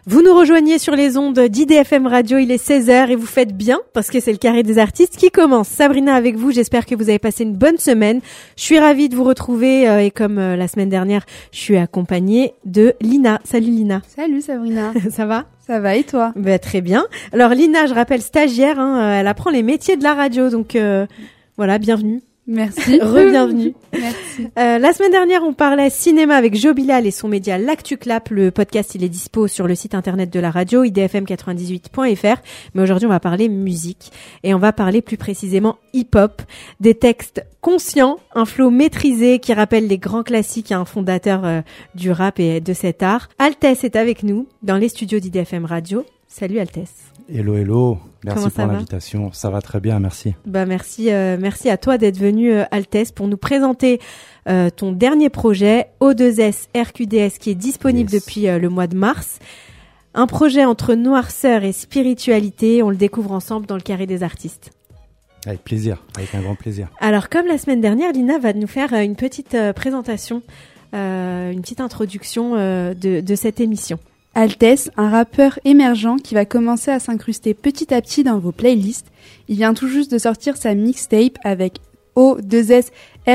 Vous nous rejoignez sur les ondes d'IDFM Radio, il est 16h et vous faites bien parce que c'est le carré des artistes qui commence. Sabrina avec vous, j'espère que vous avez passé une bonne semaine. Je suis ravie de vous retrouver et comme la semaine dernière, je suis accompagnée de Lina. Salut Lina. Salut Sabrina. Ça va ? Ça va et toi ? Très bien. Alors Lina, je rappelle stagiaire, elle apprend les métiers de la radio, donc voilà, bienvenue. Merci. Re-bienvenue. Merci. La semaine dernière, on parlait cinéma avec Jo Bilal et son média L'Actu Clap. Le podcast, il est dispo sur le site internet de la radio, idfm98.fr. Mais aujourd'hui, on va parler musique. Et on va parler plus précisément hip-hop. Des textes conscients, un flow maîtrisé qui rappelle les grands classiques à un fondateur du rap et de cet art. Altesse est avec nous dans les studios d'IDFM Radio. Salut Altesse. Hello, hello. Merci Comment pour l'invitation. Ça va très bien, merci. Merci à toi d'être venu Altesse pour nous présenter ton dernier projet O2S RQDS qui est disponible depuis le mois de mars. Un projet entre noirceur et spiritualité, on le découvre ensemble dans le carré des artistes. Avec plaisir, avec un grand plaisir. Alors comme la semaine dernière, Lina va nous faire une petite présentation, une petite introduction de cette émission. Altesse, un rappeur émergent qui va commencer à s'incruster petit à petit dans vos playlists. Il vient tout juste de sortir sa mixtape avec O2S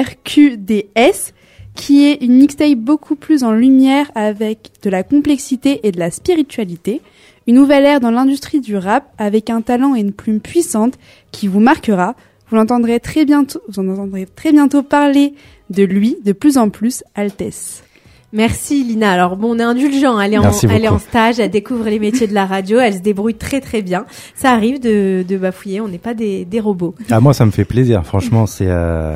RQDS, qui est une mixtape beaucoup plus en lumière avec de la complexité et de la spiritualité. Une nouvelle ère dans l'industrie du rap avec un talent et une plume puissante qui vous marquera. Vous en entendrez très bientôt parler de lui de plus en plus, Altesse. Merci Lina. Alors on est indulgent, elle est en stage, elle découvre les métiers de la radio, elle se débrouille très très bien. Ça arrive de bafouiller, on n'est pas des robots. Ah, moi ça me fait plaisir, franchement c'est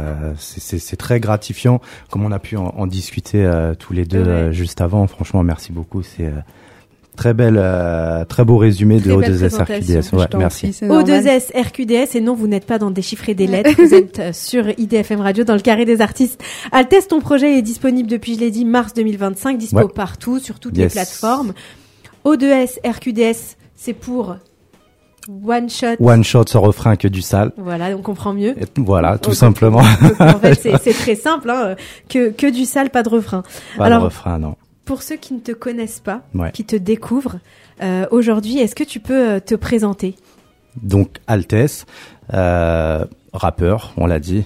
très gratifiant comme on a pu en discuter tous les deux juste avant. Franchement merci beaucoup, c'est très beau résumé de O2S RQDS. Ouais, merci. O2S RQDS et non, vous n'êtes pas dans déchiffrer des lettres, vous êtes sur IDFM Radio dans le carré des artistes. Altesse, ton projet est disponible depuis, je l'ai dit, mars 2025, dispo partout, sur toutes les plateformes. O2S RQDS, c'est pour One Shot sans refrain que du sale. Voilà, on comprend mieux. Voilà, tout simplement. En fait, c'est très simple, hein, que du sale, pas de refrain. Pas de refrain, non. Pour ceux qui ne te connaissent pas, qui te découvrent, aujourd'hui, est-ce que tu peux te présenter ? Donc, Altesse, rappeur, on l'a dit,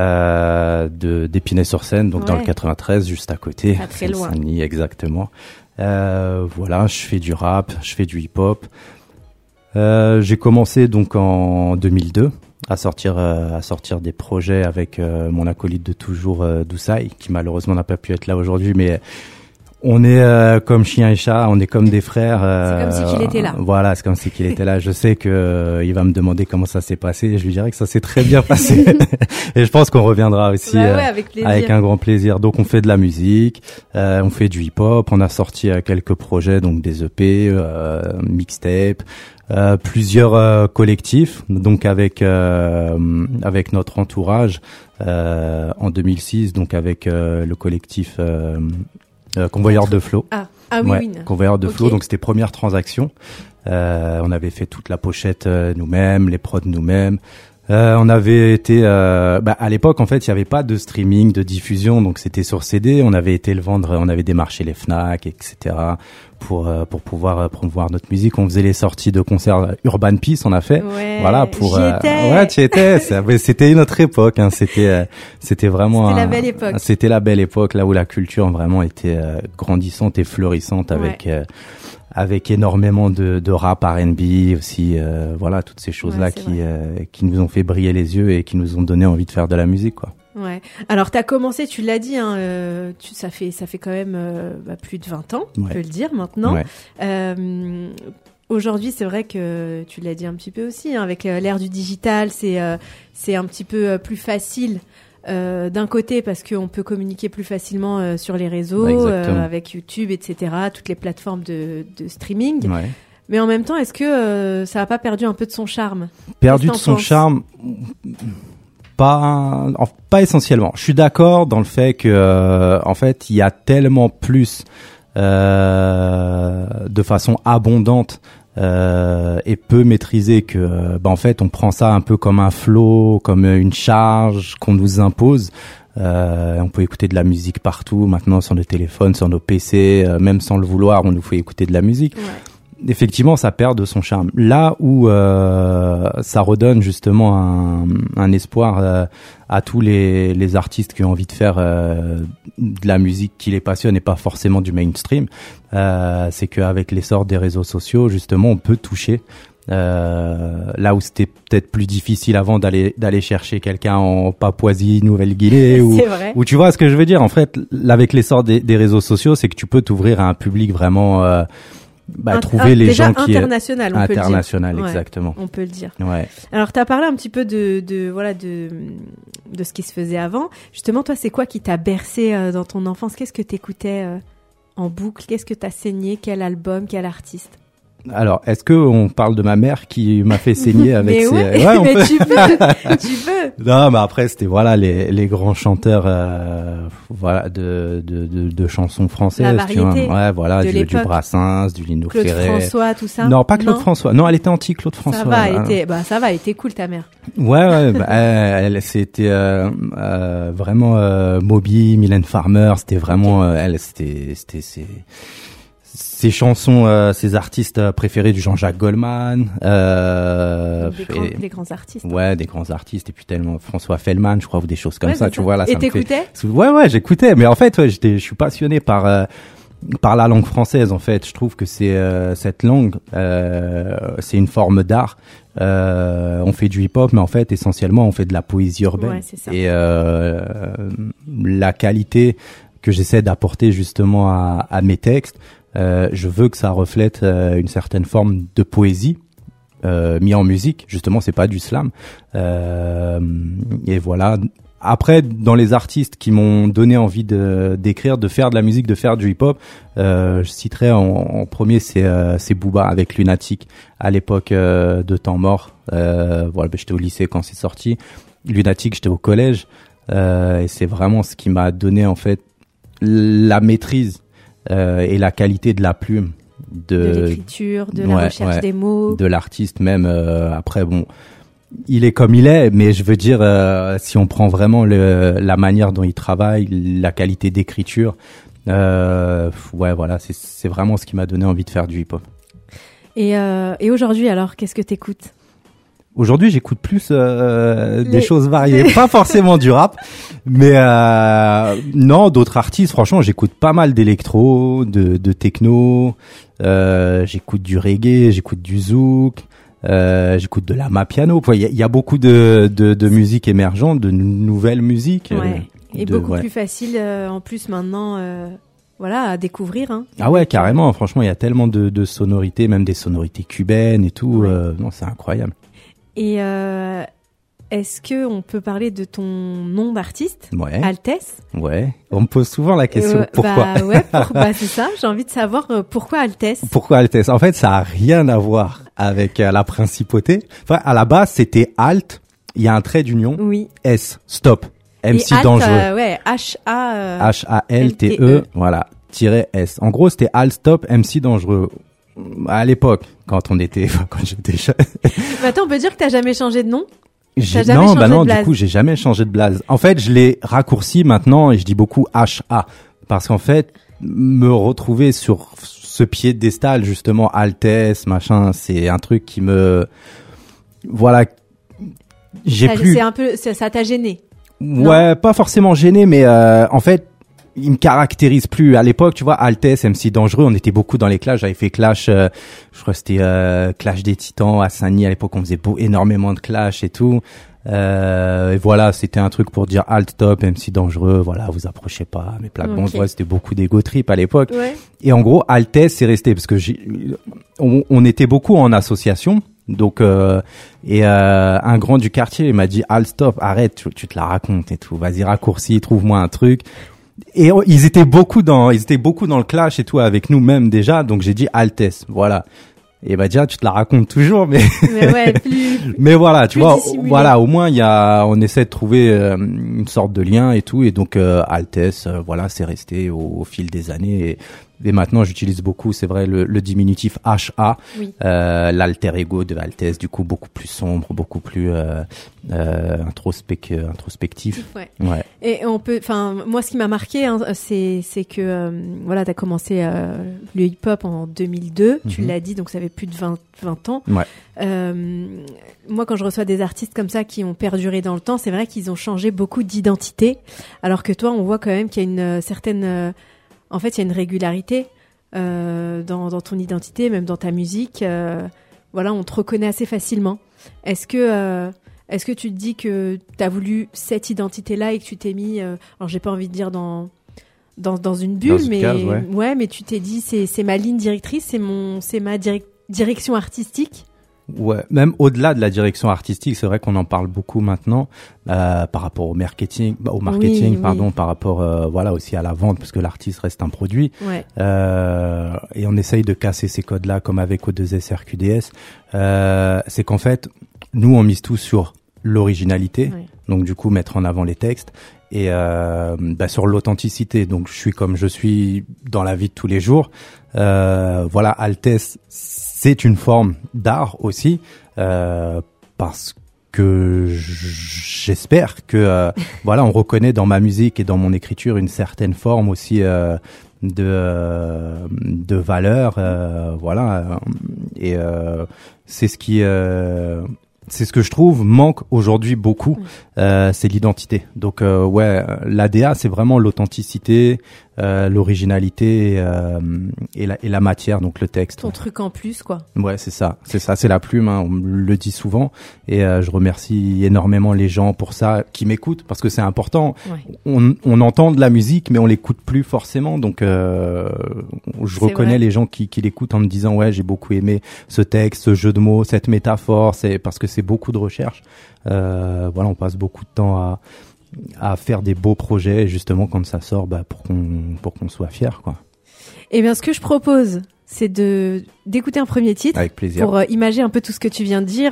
d'Épinay-sur-Seine, donc dans le 93, juste à côté. Pas très loin. Saint-Denis, exactement. Voilà, je fais du rap, je fais du hip-hop. J'ai commencé donc en 2002 à sortir des projets avec mon acolyte de toujours, Dousaï, qui malheureusement n'a pas pu être là aujourd'hui, mais on est comme chien et chat, on est comme des frères. C'est comme si qu'il était là. Voilà, c'est comme si qu'il était là. Je sais que il va me demander comment ça s'est passé. Et je lui dirai que ça s'est très bien passé. Et je pense qu'on reviendra aussi avec un grand plaisir. Donc on fait de la musique, on fait du hip-hop, on a sorti quelques projets, donc des EP, mixtape, plusieurs collectifs. Donc avec notre entourage en 2006, donc avec le collectif. Convoyeur de Flow. Convoyeur de Flow, donc c'était première transaction. On avait fait toute la pochette nous-mêmes, les prods nous-mêmes. On avait été à l'époque en fait, il y avait pas de streaming, de diffusion, donc c'était sur CD, on avait été le vendre, on avait démarché les Fnac, etc. pour pouvoir promouvoir notre musique. On faisait les sorties de concerts Urban Peace, on a fait. Voilà pour tu étais, c'était une autre époque hein, c'était vraiment c'était la belle époque. C'était la belle époque là où la culture vraiment était grandissante et fleurissante avec énormément de rap, R&B aussi, voilà, toutes ces choses-là qui nous ont fait briller les yeux et qui nous ont donné envie de faire de la musique, quoi. Ouais. Alors, t'as commencé, tu l'as dit, hein, ça fait quand même plus de 20 ans, on peut le dire maintenant. Aujourd'hui, c'est vrai que tu l'as dit un petit peu aussi, hein, avec l'ère du digital, c'est un petit peu plus facile. D'un côté parce qu'on peut communiquer plus facilement sur les réseaux, avec YouTube, etc., toutes les plateformes de streaming. Mais en même temps, est-ce que ça n'a pas perdu un peu de son charme ? Perdu de son charme, pas essentiellement. Je suis d'accord dans le fait que, en fait, il y a tellement plus de façon abondante et peu maîtrisé que en fait on prend ça un peu comme un flow, comme une charge qu'on nous impose. On peut écouter de la musique partout maintenant sur nos téléphones, sur nos PC, même sans le vouloir on nous fait écouter de la musique. effectivement, ça perd de son charme. Là où ça redonne justement un espoir à tous les artistes qui ont envie de faire de la musique qui les passionne et pas forcément du mainstream, c'est qu'avec l'essor des réseaux sociaux, justement, on peut toucher. Là où c'était peut-être plus difficile avant d'aller chercher quelqu'un en Papouasie Nouvelle-Guinée ou tu vois ce que je veux dire. En fait, avec l'essor des réseaux sociaux, c'est que tu peux t'ouvrir à un public vraiment trouver les gens qui international, on peut le dire. Exactement. On peut le dire. Ouais. Alors tu as parlé un petit peu de ce qui se faisait avant. Justement, toi, c'est quoi qui t'a bercé dans ton enfance? Qu'est-ce que t'écoutais en boucle? Qu'est-ce que t'as saigné? Quel album? Quel artiste? Alors, est-ce que on parle de ma mère qui m'a fait saigner avec ses... mais tu peux. Non, mais après c'était les grands chanteurs de chansons françaises, la variété, tu vois. Ouais, du Brassens, du Lino Claude Ferré. François, tout ça. Non, pas Claude François. Non, elle était anti Claude François. Ça va, elle était cool ta mère. Ouais, elle c'était vraiment Moby, Mylène Farmer, c'était vraiment c'était ses chansons, ses artistes préférés du Jean-Jacques Goldman, des grands artistes. Ouais, des grands artistes et puis tellement François Fellman, je crois, ou des choses comme ça, tu vois là. Et t'écoutais? Ouais, j'écoutais, mais en fait, je suis passionné par la langue française. En fait, je trouve que c'est cette langue, c'est une forme d'art. On fait du hip-hop, mais en fait, essentiellement, on fait de la poésie urbaine. Ouais, c'est ça. Et la qualité que j'essaie d'apporter justement à mes textes. Je veux que ça reflète une certaine forme de poésie mis en musique. Justement, c'est pas du slam. Et voilà. Après, dans les artistes qui m'ont donné envie d'écrire, de faire de la musique, de faire du hip-hop, je citerai en premier, c'est Booba avec Lunatic à l'époque de Temps Mort. J'étais au lycée quand c'est sorti. Lunatic, j'étais au collège. Et c'est vraiment ce qui m'a donné en fait la maîtrise et la qualité de la plume, de l'écriture, de la recherche des mots, de l'artiste même. Après, bon, il est comme il est, mais je veux dire, si on prend vraiment la manière dont il travaille, la qualité d'écriture, c'est vraiment ce qui m'a donné envie de faire du hip-hop. Et aujourd'hui, alors, qu'est-ce que t'écoutes? Aujourd'hui, j'écoute plus des choses variées, pas forcément du rap, mais non, d'autres artistes. Franchement, j'écoute pas mal d'électro, de techno, j'écoute du reggae, j'écoute du zouk, j'écoute de l'amapiano. Il y a beaucoup de musique émergente, de nouvelles musiques. Et beaucoup plus facile en plus maintenant. À découvrir. Hein. Ah ouais, carrément. Franchement, il y a tellement de sonorités, même des sonorités cubaines et tout. Non, c'est incroyable. Et est-ce que on peut parler de ton nom d'artiste, Altesse? Ouais. On me pose souvent la question pourquoi. C'est ça. J'ai envie de savoir pourquoi Altesse. Pourquoi Altesse? En fait, ça a rien à voir avec la principauté. Enfin, à la base, c'était Alt. Il y a un trait d'union. Oui. S. Stop. MC Alt, dangereux. H-A-L-T-E. Voilà. -S. En gros, c'était Alt Stop MC dangereux. À l'époque, quand j'étais jeune. Attends, on peut dire que t'as jamais changé de nom? Non, du coup, j'ai jamais changé de blaze. En fait, je l'ai raccourci maintenant et je dis beaucoup HA. Parce qu'en fait, me retrouver sur ce piédestal, justement, Altesse, machin, c'est un truc qui me, c'est un peu, ça t'a gêné. Ouais, pas forcément gêné, mais en fait, il me caractérise plus. À l'époque, tu vois, Altesse, MC dangereux, on était beaucoup dans les clashs. J'avais fait clash, je crois que c'était Clash des Titans à Saint-Denis. À l'époque, on faisait énormément de clash et tout. Et voilà, c'était un truc pour dire alt top, MC dangereux. Voilà, vous approchez pas. Mes plaques bonjour, c'était beaucoup d'ego trip à l'époque. Ouais. Et en gros, Altesse, c'est resté parce que on était beaucoup en association. Donc un grand du quartier m'a dit alt stop, arrête, tu te la racontes et tout. Vas-y, raccourcis, trouve-moi un truc. Et ils étaient beaucoup dans le clash et tout avec nous même déjà, donc j'ai dit Altesse, voilà. Et bah déjà tu te la racontes toujours, mais mais voilà, tu vois, dissimulé. Voilà, au moins on essaie de trouver une sorte de lien et tout, et donc Altesse, voilà, c'est resté au fil des années. Et maintenant, j'utilise beaucoup, c'est vrai, le diminutif HA, l'alter ego de Altesse, du coup, beaucoup plus sombre, beaucoup plus introspectif. Ouais. Et moi, ce qui m'a marqué, c'est que, t'as commencé le hip-hop en 2002, tu l'as dit, donc ça fait plus de 20 ans. Ouais. Moi, quand je reçois des artistes comme ça qui ont perduré dans le temps, c'est vrai qu'ils ont changé beaucoup d'identité, alors que toi, on voit quand même qu'il y a une certaine... En fait, il y a une régularité dans ton identité, même dans ta musique. On te reconnaît assez facilement. Est-ce que tu te dis que tu as voulu cette identité-là et que tu t'es mis, alors j'ai pas envie de dire dans une bulle, mais tu t'es dit c'est ma ligne directrice, c'est ma direction artistique. Ouais, même au-delà de la direction artistique, c'est vrai qu'on en parle beaucoup maintenant par rapport au marketing, par rapport aussi à la vente, parce que l'artiste reste un produit. Ouais. Et on essaye de casser ces codes-là, comme avec O2S RQDS. C'est qu'en fait, nous on mise tout sur l'originalité, donc du coup mettre en avant les textes et sur l'authenticité. Donc je suis comme je suis dans la vie de tous les jours. Altesse, c'est une forme d'art aussi, parce que j'espère que on reconnaît dans ma musique et dans mon écriture une certaine forme aussi de valeur, et c'est ce qui c'est ce que je trouve manque aujourd'hui beaucoup, c'est l'identité. Donc l'ADA, c'est vraiment l'authenticité, l'originalité et la matière, donc le texte. Ton truc en plus, quoi. Ouais, c'est ça, c'est la plume, on le dit souvent, et je remercie énormément les gens pour ça, qui m'écoutent, parce que c'est important. Ouais. On entend de la musique, mais on l'écoute plus forcément, donc je reconnais les gens qui l'écoutent en me disant j'ai beaucoup aimé ce texte, ce jeu de mots, cette métaphore, c'est parce que c'est beaucoup de recherche. On passe beaucoup de temps à faire des beaux projets, justement quand ça sort, pour qu'on soit fiers, quoi. Eh bien, ce que je propose, c'est d'écouter un premier titre. Avec plaisir. Pour imager un peu tout ce que tu viens de dire,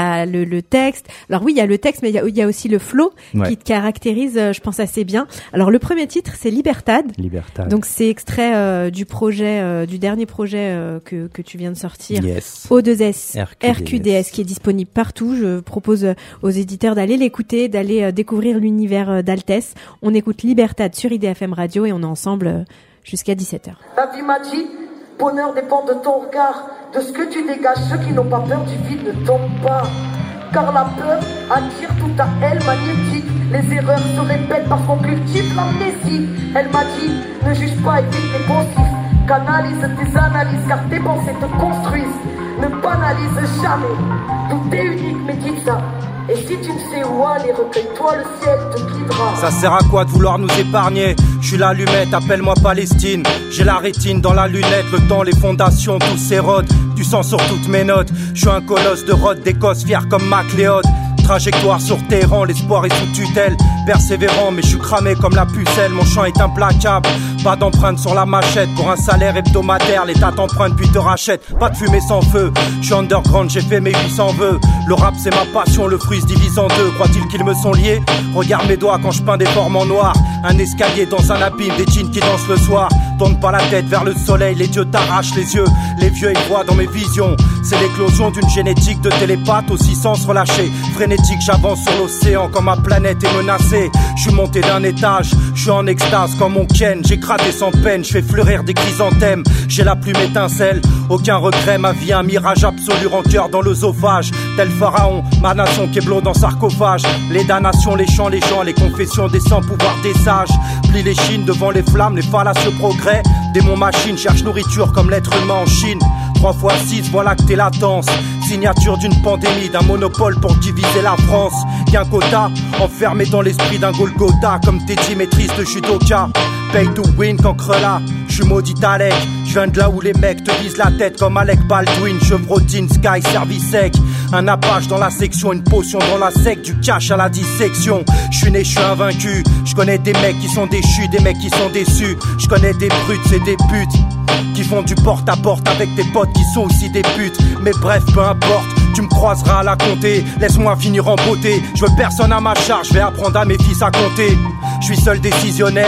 le texte. Alors oui, il y a le texte, mais il y a aussi le flow qui te caractérise, je pense, assez bien. Alors le premier titre, c'est Libertad. Donc c'est extrait du dernier projet que tu viens de sortir. Yes. O2S RQDS, qui est disponible partout. Je propose aux éditeurs d'aller l'écouter, d'aller découvrir l'univers d'Altesse. On écoute Libertad sur IDFM Radio et on est ensemble jusqu'à 17h. La vie m'a dit, bonheur dépend de ton regard, de ce que tu dégages. Ceux qui n'ont pas peur du vide ne tombent pas. Car la peur attire tout à elle magnétique. Les erreurs se répètent parce qu'on cultive l'amnésie. Elle m'a dit, ne juge pas, évite les pensifs. Canalise tes analyses, car tes pensées te construisent. Ne banalise jamais, tout est unique, mais dis ça. Et si tu ne sais où aller, recueille-toi, le ciel te guidera. Ça sert à quoi de vouloir nous épargner? Je suis l'allumette, appelle-moi Palestine. J'ai la rétine dans la lunette, le temps, les fondations, tout s'érode. Du sang sur toutes mes notes. Je suis un colosse de Rhodes d'Écosse, fier comme MacLeod. Trajectoire sur terrain, l'espoir est sous tutelle. Persévérant, mais je suis cramé comme la pucelle. Mon chant est implacable, pas d'empreinte sur la machette. Pour un salaire hebdomadaire, l'État t'emprunte puis te rachète. Pas de fumée sans feu, je suis underground, j'ai fait mes 800 vœux. Le rap c'est ma passion, le fruit se divise en deux. Croient-ils qu'ils me sont liés? Regarde mes doigts quand je peins des formes en noir. Un escalier dans un abîme, des jeans qui dansent le soir. Tourne pas la tête vers le soleil, les dieux t'arrachent les yeux. Les vieux ils voient dans mes visions. C'est l'éclosion d'une génétique de télépathe, aussi sans se relâcher. Frénétique, j'avance sur l'océan quand ma planète est menacée. Je suis monté d'un étage, je suis en extase comme mon Ken. J'ai gratté sans peine, je fais fleurir des chrysanthèmes. J'ai la plume étincelle, aucun regret. Ma vie un mirage absolu, rancœur dans l'œsophage. Tel pharaon, ma nation Keblo dans sarcophage. Les damnations, les chants, les gens, les confessions des sans-pouvoirs des sages. Plie les chines devant les flammes, les fallacieux progrès. Démon machine cherche nourriture comme l'être humain en Chine. 3 fois 6, voilà que t'es latence. Signature d'une pandémie, d'un monopole pour diviser la France. Qu'un quota, enfermé dans l'esprit d'un Golgotha. Comme Teddy, maîtrise de judoka. Pay to win, cancre-là, j'suis maudit Alec. J'viens de là où les mecs te visent la tête comme Alec Baldwin. Chevrotine, Sky, service sec. Un apache dans la section, une potion dans la sec. Du cash à la dissection. J'suis né, j'suis invaincu. J'connais des mecs qui sont déchus, des mecs qui sont déçus. J'connais des brutes, c'est des putes qui font du porte-à-porte avec des potes qui sont aussi des putes. Mais bref, peu importe, tu me croiseras à la compter. Laisse-moi finir en beauté. Je veux personne à ma charge, je vais apprendre à mes fils à compter. Je suis seul décisionnaire,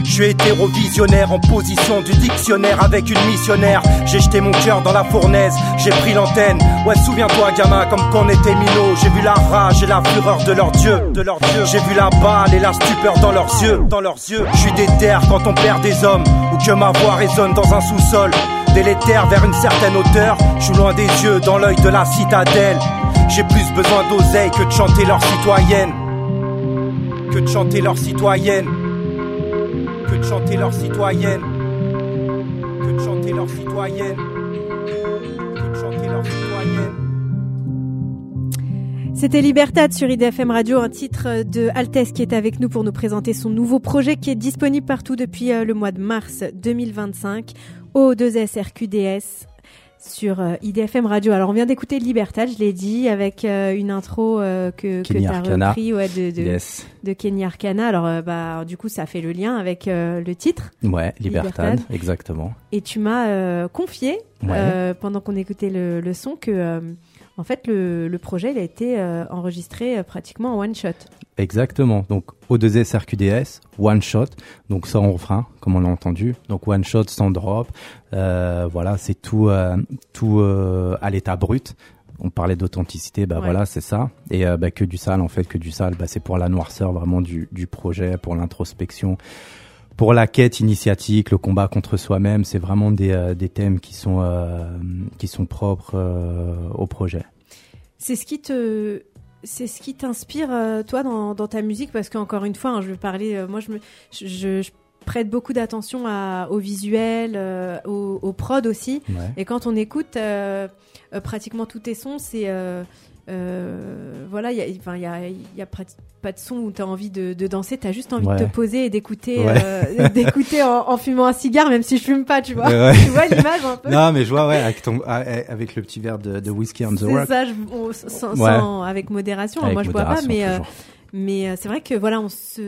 Je suis hétérovisionnaire en position du dictionnaire avec une missionnaire. J'ai jeté mon cœur dans la fournaise, j'ai pris l'antenne. Ouais, souviens-toi gamin, comme qu'on était minots. J'ai vu la rage et la fureur de leurs dieux. J'ai vu la balle et la stupeur dans leurs yeux. Je suis déter quand on perd des hommes, ou que ma voix résonne dans un sous-sol délétère vers une certaine hauteur. Je suis loin des yeux, dans l'œil de la citadelle. J'ai plus besoin d'oseille que de chanter leur citoyenne. Que de chanter leur citoyenne. Que de chanter leur citoyenne. Que de chanter leur citoyenne. Que de chanter leur citoyenne. C'était Libertad sur IDFM Radio, un titre de Altesse qui est avec nous pour nous présenter son nouveau projet qui est disponible partout depuis le mois de mars 2025. O2SRQDS sur IDFM Radio. Alors on vient d'écouter Libertad, je l'ai dit, avec une intro que tu as repris de Kenny Arcana. Alors du coup ça fait le lien avec le titre. Ouais, Libertad, exactement. Et tu m'as confié pendant qu'on écoutait le son que en fait le projet il a été enregistré pratiquement en one shot. Exactement. Donc O2SRQDS, one shot. Donc sans refrain, comme on l'a entendu. Donc one shot sans drop. Voilà, c'est tout à l'état brut. On parlait d'authenticité, voilà, c'est ça. Et que du sale, en fait, que du sale, c'est pour la noirceur vraiment du projet, pour l'introspection, pour la quête initiatique, le combat contre soi-même. C'est vraiment des thèmes qui sont propres au projet. C'est ce qui t'inspire, toi, dans ta musique, parce qu'encore une fois, je veux parler, moi, je prête beaucoup d'attention au visuel, au prod aussi. Ouais. Et quand on écoute pratiquement tous tes sons, c'est voilà, il y a pas de son où tu as envie de danser, tu as juste envie de te poser et d'écouter d'écouter en fumant un cigare, même si je fume pas, tu vois. Tu vois l'image un peu. Non, mais je vois avec le petit verre de whisky on the rock. C'est ça, sans avec modération. Avec moi je bois pas, mais c'est vrai que voilà,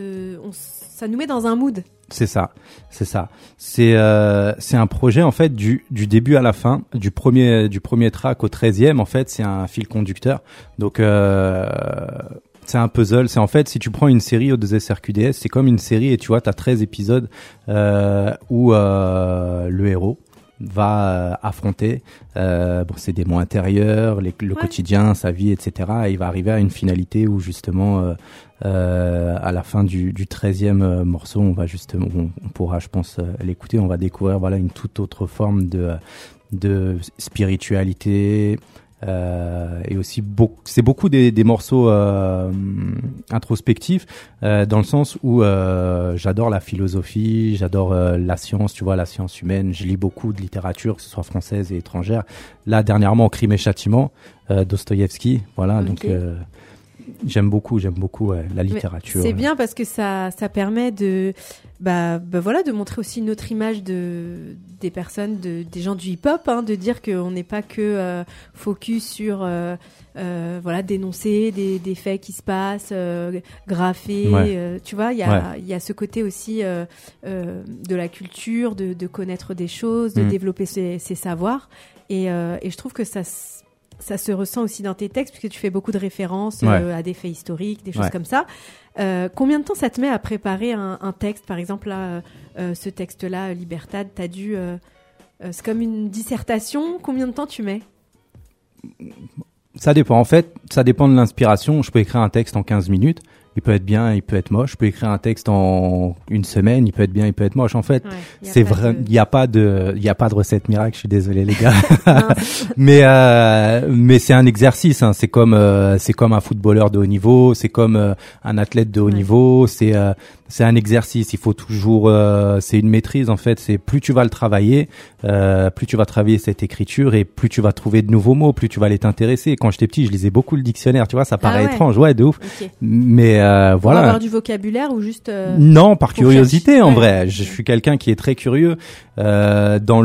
ça nous met dans un mood. C'est ça. C'est un projet en fait du début à la fin, du premier track au 13e, en fait, c'est un fil conducteur. Donc c'est un puzzle, c'est en fait si tu prends une série O2SRQDS, c'est comme une série et tu vois, tu as 13 épisodes où le héros va affronter ses démons intérieurs, le quotidien, sa vie, etc. Et il va arriver à une finalité où justement à la fin du 13e morceau, on pourra, je pense, l'écouter. On va découvrir une toute autre forme de spiritualité. Et aussi c'est beaucoup des morceaux introspectifs dans le sens où j'adore la philosophie, j'adore la science, tu vois, la science humaine. Je lis beaucoup de littérature, que ce soit française et étrangère. Là dernièrement, Crime et Châtiment, Dostoïevski, voilà. Okay. Donc j'aime beaucoup la littérature. C'est bien parce que ça permet de de montrer aussi une autre image des personnes, des gens du hip-hop, de dire qu'on n'est pas que focus sur dénoncer des faits qui se passent, graffer, tu vois, il y a ce côté aussi de la culture, de connaître des choses, de développer ses savoirs, et je trouve que ça se ressent aussi dans tes textes, puisque tu fais beaucoup de références à des faits historiques, des choses comme ça. Combien de temps ça te met à préparer un texte, par exemple là, ce texte-là, Libertad, t'as dû, c'est comme une dissertation. Combien de temps tu mets ? Ça dépend. En fait, ça dépend de l'inspiration. Je peux écrire un texte en 15 minutes. Il peut être bien, il peut être moche. Je peux écrire un texte en une semaine. Il peut être bien, il peut être moche. En fait, c'est vrai. Il y a pas de recette miracle. Je suis désolé, les gars. mais c'est un exercice. C'est comme un footballeur de haut niveau. C'est comme un athlète de haut niveau. C'est un exercice. Il faut toujours. C'est une maîtrise en fait. C'est plus tu vas le travailler, plus tu vas travailler cette écriture et plus tu vas trouver de nouveaux mots, plus tu vas aller t'intéresser. Quand j'étais petit, je lisais beaucoup le dictionnaire. Tu vois, ça paraît étrange, de ouf. Okay. Mais pour voilà. avoir du vocabulaire ou juste non, par curiosité en vrai. Je suis quelqu'un qui est très curieux. Dans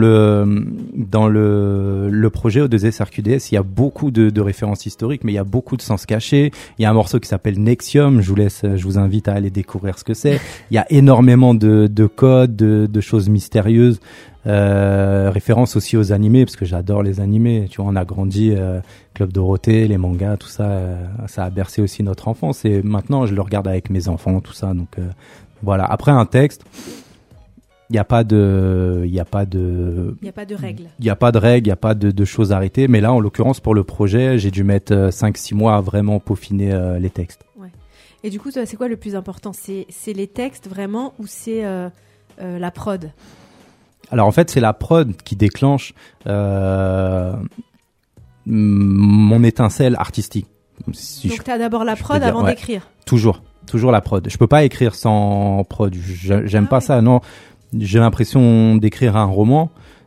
le projet O2SRQDS, il y a beaucoup de références historiques, mais il y a beaucoup de sens cachés. Il y a un morceau qui s'appelle Nexium. Je vous invite à aller découvrir ce que c'est. Il y a énormément de codes, de choses mystérieuses. Référence aussi aux animés, parce que j'adore les animés. Tu vois, on a grandi, Club Dorothée, les mangas, tout ça, ça a bercé aussi notre enfance. Et maintenant, je le regarde avec mes enfants, tout ça. Donc voilà. Après un texte, Il n'y a pas de règles. Il n'y a pas de règles, il n'y a pas de choses arrêtées. Mais là, en l'occurrence, pour le projet, j'ai dû mettre 5-6 mois à vraiment peaufiner les textes. Ouais. Et du coup, toi, c'est quoi le plus important ? C'est les textes vraiment ou c'est la prod ? Alors en fait, c'est la prod qui déclenche mon étincelle artistique. Donc t'as d'abord la prod avant d'écrire. Toujours la prod. Je peux pas écrire sans prod. J'aime pas ça. Non, j'ai l'impression d'écrire un roman.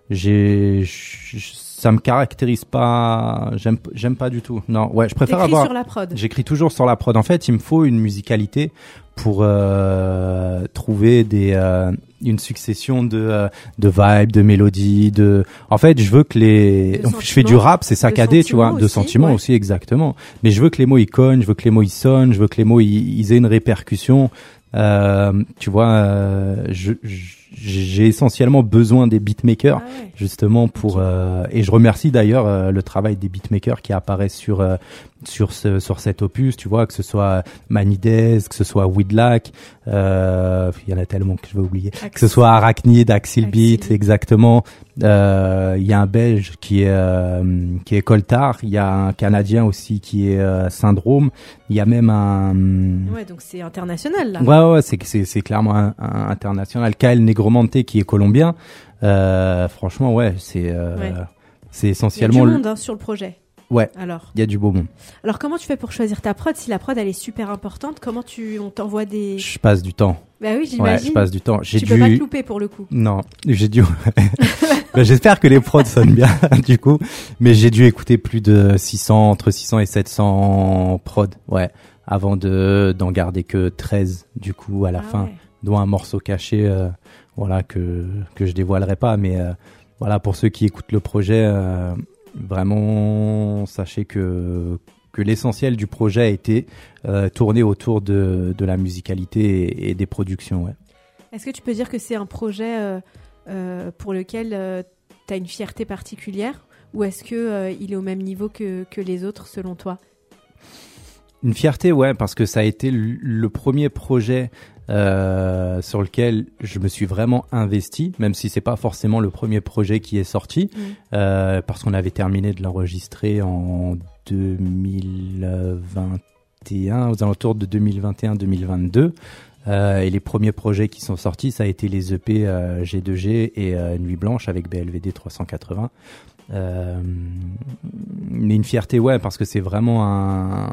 Ça me caractérise pas. J'aime pas du tout. Non, ouais, je préfère avoir. Sur la prod. J'écris toujours sur la prod. En fait, il me faut une musicalité pour trouver une succession de vibes, de mélodies, en fait, je veux que je fais du rap, c'est saccadé, tu vois, de sentiments aussi, exactement. Mais je veux que les mots ils cognent, je veux que les mots ils sonnent, je veux que les mots ils aient une répercussion. Tu vois, j'ai essentiellement besoin des beatmakers, justement pour et je remercie d'ailleurs le travail des beatmakers qui apparaissent sur cet opus, tu vois, que ce soit Manides, que ce soit Weedlack, il y en a tellement que je vais oublier, que ce soit Arachnid, Axil Beat, exactement. Il y a un Belge qui est Coltar, il y a un Canadien aussi qui est Syndrome, il y a même un donc c'est international là. Ouais, c'est clairement un international. Kael Negromante qui est colombien. Franchement, c'est essentiellement. Il y a du monde sur le projet. Ouais. Alors, il y a du beau monde. Alors, comment tu fais pour choisir ta prod ? Si la prod elle est super importante, comment on t'envoie des... Je passe du temps. Bah oui, j'imagine. Ouais, je passe du temps. Tu peux pas te louper pour le coup. Non, j'ai dû. J'espère que les prods sonnent bien du coup, mais j'ai dû écouter plus de entre 600 et 700 prods. Ouais. Avant d'en garder que 13 du coup à la fin, dont un morceau caché, que je dévoilerai pas, mais voilà, pour ceux qui écoutent le projet, vraiment sachez que l'essentiel du projet a été tourné autour de la musicalité et des productions. Ouais. Est-ce que tu peux dire que c'est un projet pour lequel tu as une fierté particulière, ou est-ce que il est au même niveau que les autres selon toi ? Une fierté, ouais, parce que ça a été le premier projet sur lequel je me suis vraiment investi, même si c'est pas forcément le premier projet qui est sorti, parce qu'on avait terminé de l'enregistrer en 2021, aux alentours de 2021-2022. Et les premiers projets qui sont sortis, ça a été les EP G2G et Nuit Blanche avec BLVD 380. Mais une fierté, ouais, parce que c'est vraiment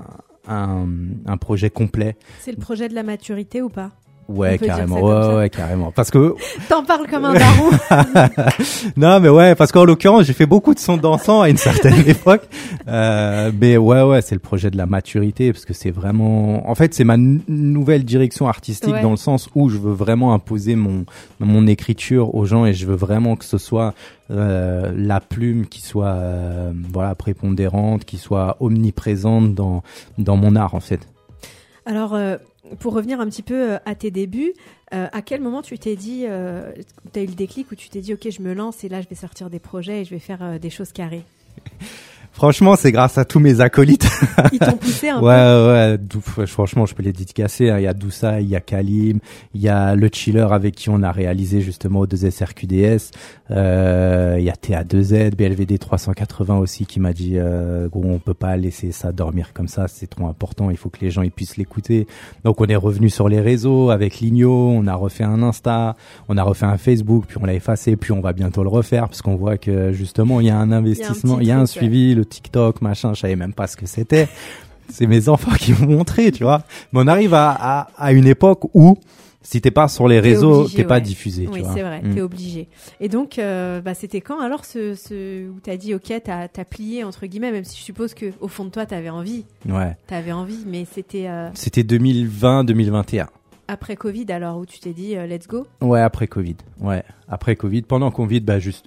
un projet complet. C'est le projet de la maturité ou pas ? Ouais, carrément. Ouais, carrément. Parce que t'en parles comme un daron. Non, mais ouais, parce qu'en l'occurrence, j'ai fait beaucoup de sons dansants à une certaine époque. Mais ouais, c'est le projet de la maturité, parce que c'est vraiment, en fait, c'est ma nouvelle direction artistique, dans le sens où je veux vraiment imposer mon écriture aux gens, et je veux vraiment que ce soit la plume qui soit prépondérante, qui soit omniprésente dans mon art, en fait. Alors, pour revenir un petit peu à tes débuts, à quel moment tu t'es dit, tu as eu le déclic où tu t'es dit, ok, je me lance et là je vais sortir des projets et je vais faire des choses carrées? Franchement, c'est grâce à tous mes acolytes. Ils t'ont poussé un peu. Ouais, franchement, je peux les dédicacer. Il y a Doussa, il y a Kalim, il y a le Chiller avec qui on a réalisé justement O2S RQDS. Il y a TA2Z, BLVD 380 aussi qui m'a dit, gros, on peut pas laisser ça dormir comme ça, c'est trop important, il faut que les gens ils puissent l'écouter. Donc on est revenu sur les réseaux avec Ligno, on a refait un Insta, on a refait un Facebook, puis on l'a effacé, puis on va bientôt le refaire parce qu'on voit que justement il y a un investissement, il y a un suivi, le TikTok, machin, je savais même pas ce que c'était. C'est mes enfants qui m'ont montré, tu vois. Mais on arrive à une époque où si t'es pas sur les réseaux, t'es pas diffusé. Oui, tu vois. C'est vrai, t'es obligé. Et donc, c'était quand alors où t'as dit, ok, t'as plié entre guillemets, même si je suppose que au fond de toi t'avais envie. Ouais. T'avais envie, mais c'était. C'était 2020-2021. Après Covid, alors, où tu t'es dit, let's go? Ouais, après Covid. Ouais, après Covid. Pendant Covid,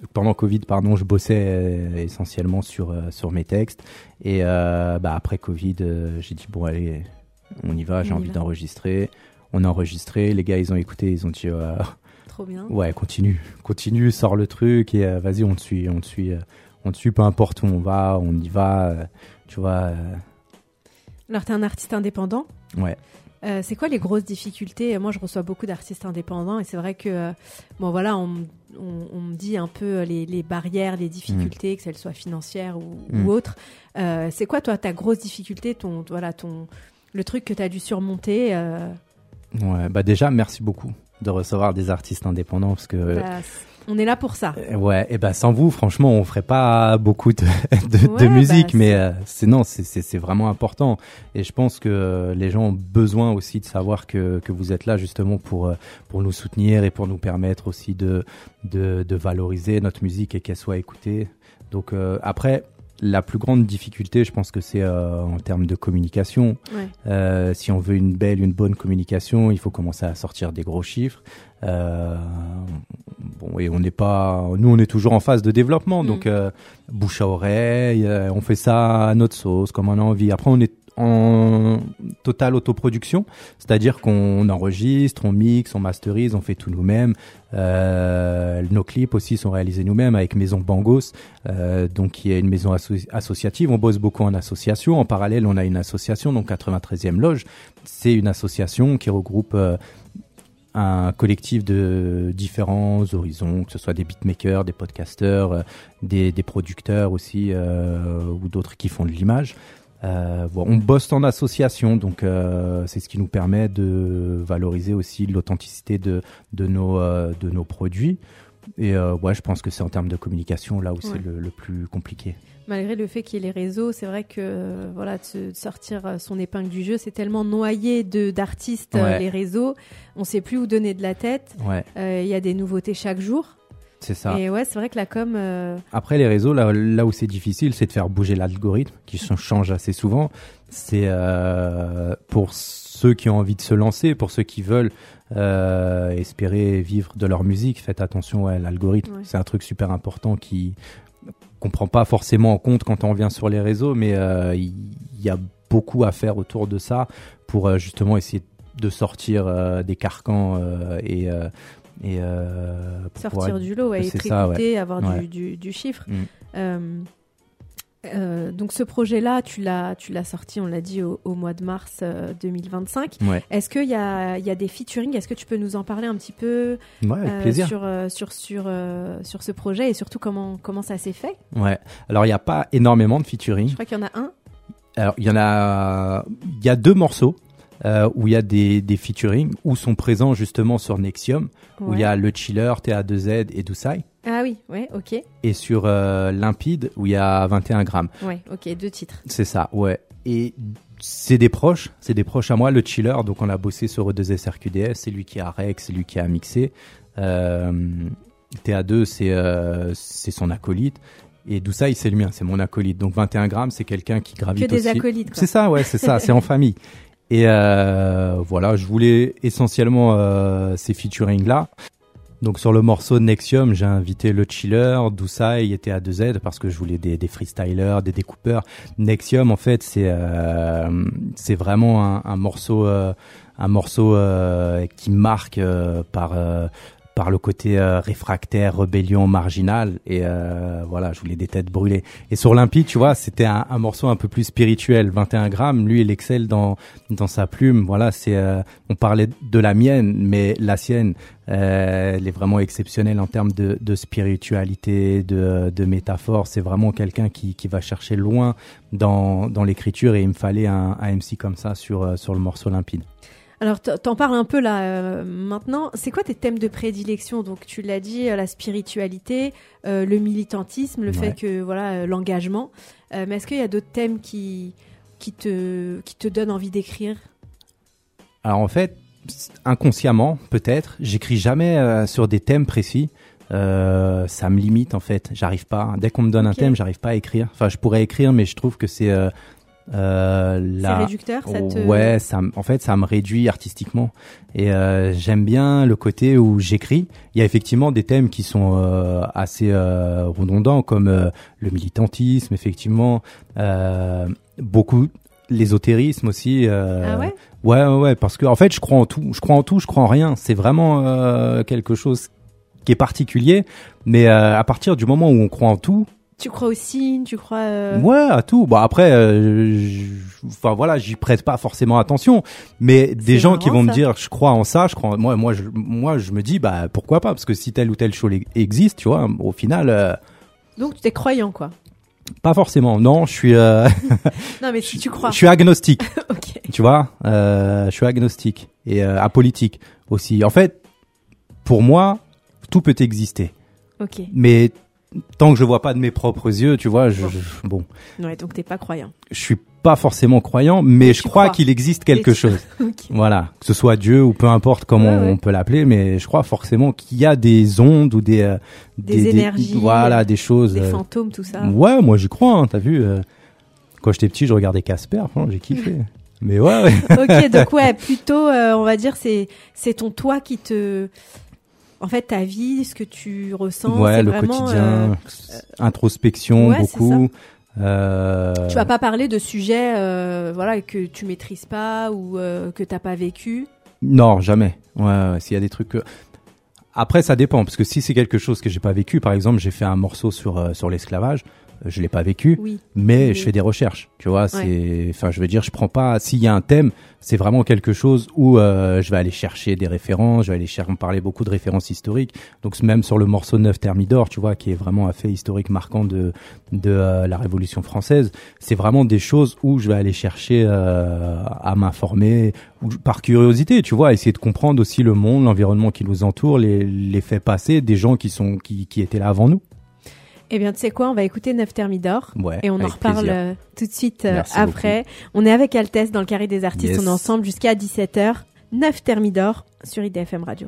je bossais essentiellement sur mes textes. Et après Covid, j'ai dit bon allez, on y va. J'ai envie d'enregistrer. On a enregistré. Les gars, ils ont écouté. Ils ont dit trop bien. Ouais, continue, sors le truc et vas-y, on te suit, peu importe où on va, on y va. Tu vois. Alors, t'es un artiste indépendant. Ouais. C'est quoi les grosses difficultés? Moi, je reçois beaucoup d'artistes indépendants et c'est vrai que, bon voilà, on me dit un peu les barrières, les difficultés, que qu'elles soient financières ou autres. C'est quoi, toi, ta grosse difficulté, le truc que tu as dû surmonter? Ouais, bah déjà, merci beaucoup de recevoir des artistes indépendants parce que... on est là pour ça. Ouais, et sans vous, franchement, on ferait pas beaucoup de musique, mais c'est vraiment important. Et je pense que les gens ont besoin aussi de savoir que vous êtes là justement pour nous soutenir et pour nous permettre aussi de valoriser notre musique et qu'elle soit écoutée. Donc après, la plus grande difficulté, je pense que c'est en termes de communication. Ouais. Si on veut une bonne communication, il faut commencer à sortir des gros chiffres. Et on est toujours en phase de développement, donc bouche à oreille, on fait ça à notre sauce, comme on a envie. Après, on est en totale autoproduction, c'est-à-dire qu'on enregistre, on mixe, on masterise, on fait tout nous-mêmes. Nos clips aussi sont réalisés nous-mêmes avec Maison Bangos, donc qui est une maison associative. On bosse beaucoup en association. En parallèle, on a une association, donc 93e Loge. C'est une association qui regroupe un collectif de différents horizons, que ce soit des beatmakers, des podcasters, des producteurs aussi, ou d'autres qui font de l'image. On bosse en association, donc c'est ce qui nous permet de valoriser aussi l'authenticité de nos produits. Et je pense que c'est en termes de communication là où c'est le plus compliqué. Malgré le fait qu'il y ait les réseaux, c'est vrai que de sortir son épingle du jeu, c'est tellement noyé d'artistes, les réseaux, on sait plus où donner de la tête. Il y a des nouveautés chaque jour. C'est ça. Et c'est vrai que la com... Après, les réseaux, là où c'est difficile, c'est de faire bouger l'algorithme, qui change assez souvent. C'est pour ceux qui ont envie de se lancer, pour ceux qui veulent espérer vivre de leur musique, faites attention à l'algorithme. C'est un truc super important qu'on prend pas forcément en compte quand on vient sur les réseaux, mais il y a beaucoup à faire autour de ça pour justement essayer de sortir des carcans et sortir du lot, être écouté, avoir du chiffre. Donc ce projet-là, tu l'as sorti, on l'a dit, au mois de mars 2025. Est-ce qu'il y a des featuring? Est-ce que tu peux nous en parler un petit peu avec plaisir. sur ce projet et surtout comment ça s'est fait? Alors il n'y a pas énormément de featuring. Je crois qu'il y en a un. Alors il y a 2 morceaux. Où il y a des featuring, où sont présents justement sur Nexium, où il y a Le Chiller, TA2Z et Doucai. Ah oui, ok. Et sur Limpide, où il y a 21 grammes. Ok, 2 titres. C'est ça, Et c'est des proches à moi. Le Chiller, donc on a bossé sur E2S RQDS, c'est lui qui a rec, c'est lui qui a mixé. TA2, c'est son acolyte. Et Doucai, c'est le mien, c'est mon acolyte. Donc 21 grammes, c'est quelqu'un qui gravite aussi. Que des acolytes, quoi. C'est ça, c'est ça, c'est en famille. Et je voulais essentiellement ces featuring-là. Donc sur le morceau de Nexium, j'ai invité Le Chiller, Doucai et TA2Z parce que je voulais des freestylers, des découpeurs. Nexium, en fait, c'est vraiment un morceau qui marque par le côté réfractaire, rébellion, marginal, et je voulais des têtes brûlées. Et sur Limpide, tu vois, c'était un morceau un peu plus spirituel. 21 grammes, lui, il excelle dans sa plume. On parlait de la mienne, mais la sienne, elle est vraiment exceptionnelle en termes de spiritualité, de métaphore. C'est vraiment quelqu'un qui va chercher loin dans l'écriture, et il me fallait un MC comme ça sur le morceau Limpide. Alors, t'en parles un peu là maintenant. C'est quoi tes thèmes de prédilection? Donc, tu l'as dit, la spiritualité, le militantisme, le fait que l'engagement. Mais est-ce qu'il y a d'autres thèmes qui te donnent envie d'écrire? Alors en fait, inconsciemment peut-être, j'écris jamais sur des thèmes précis. Ça me limite en fait. J'arrive pas. Dès qu'on me donne un thème, j'arrive pas à écrire. Enfin, je pourrais écrire, mais je trouve que c'est réducteur, ça me réduit artistiquement, et j'aime bien le côté où j'écris. Il y a effectivement des thèmes qui sont assez redondants, comme le militantisme, effectivement, beaucoup l'ésotérisme aussi. Parce que en fait je crois en tout, je crois en rien. C'est vraiment quelque chose qui est particulier, mais à partir du moment où on croit en tout, Tu crois aux signes, tu crois Ouais, à tout. Bon après j'y prête pas forcément attention, mais des gens qui vont me dire je crois en ça, je crois moi je me dis pourquoi pas, parce que si telle ou telle chose existe, tu vois, au final Donc tu es croyant quoi. Pas forcément. Non, je suis Non mais si tu crois. Je suis agnostique. OK. Tu vois, je suis agnostique et apolitique aussi. En fait, pour moi, tout peut exister. OK. Mais tant que je vois pas de mes propres yeux, tu vois, bon. Ouais, donc t'es pas croyant. Je suis pas forcément croyant, mais je crois qu'il existe quelque chose. Okay. Voilà, que ce soit Dieu ou peu importe comment on peut l'appeler, mais je crois forcément qu'il y a des ondes ou des énergies, voilà, des choses, des fantômes, tout ça. Ouais, moi j'y crois. Hein, t'as vu, quand j'étais petit, je regardais Casper, j'ai kiffé. Mais ouais. Ok, donc ouais, plutôt, on va dire, c'est ton toi qui te. En fait, ta vie, ce que tu ressens, ouais, c'est le vraiment, quotidien, introspection, beaucoup. Tu vas pas parler de sujets, voilà, que tu maîtrises pas ou que t'as pas vécu. Non, jamais. Ouais, s'il y a des trucs. Après, ça dépend, parce que si c'est quelque chose que j'ai pas vécu, par exemple, j'ai fait un morceau sur l'esclavage. Je l'ai pas vécu, mais je fais des recherches, tu vois, je veux dire, je prends pas, s'il y a un thème, c'est vraiment quelque chose où je vais aller chercher des références, je vais aller parler beaucoup de références historiques. Donc même sur le morceau 9 Thermidor, tu vois, qui est vraiment un fait historique marquant de la Révolution française, c'est vraiment des choses où je vais aller chercher à m'informer, ou par curiosité, tu vois, essayer de comprendre aussi le monde, l'environnement qui nous entoure, les faits passés des gens qui étaient là avant nous. Eh bien, tu sais quoi, on va écouter 9 Thermidor et on en reparle tout de suite après. Beaucoup. On est avec Altesse dans le Carré des Artistes, Yes. On est ensemble jusqu'à 17h. 9 Thermidor sur IDFM Radio.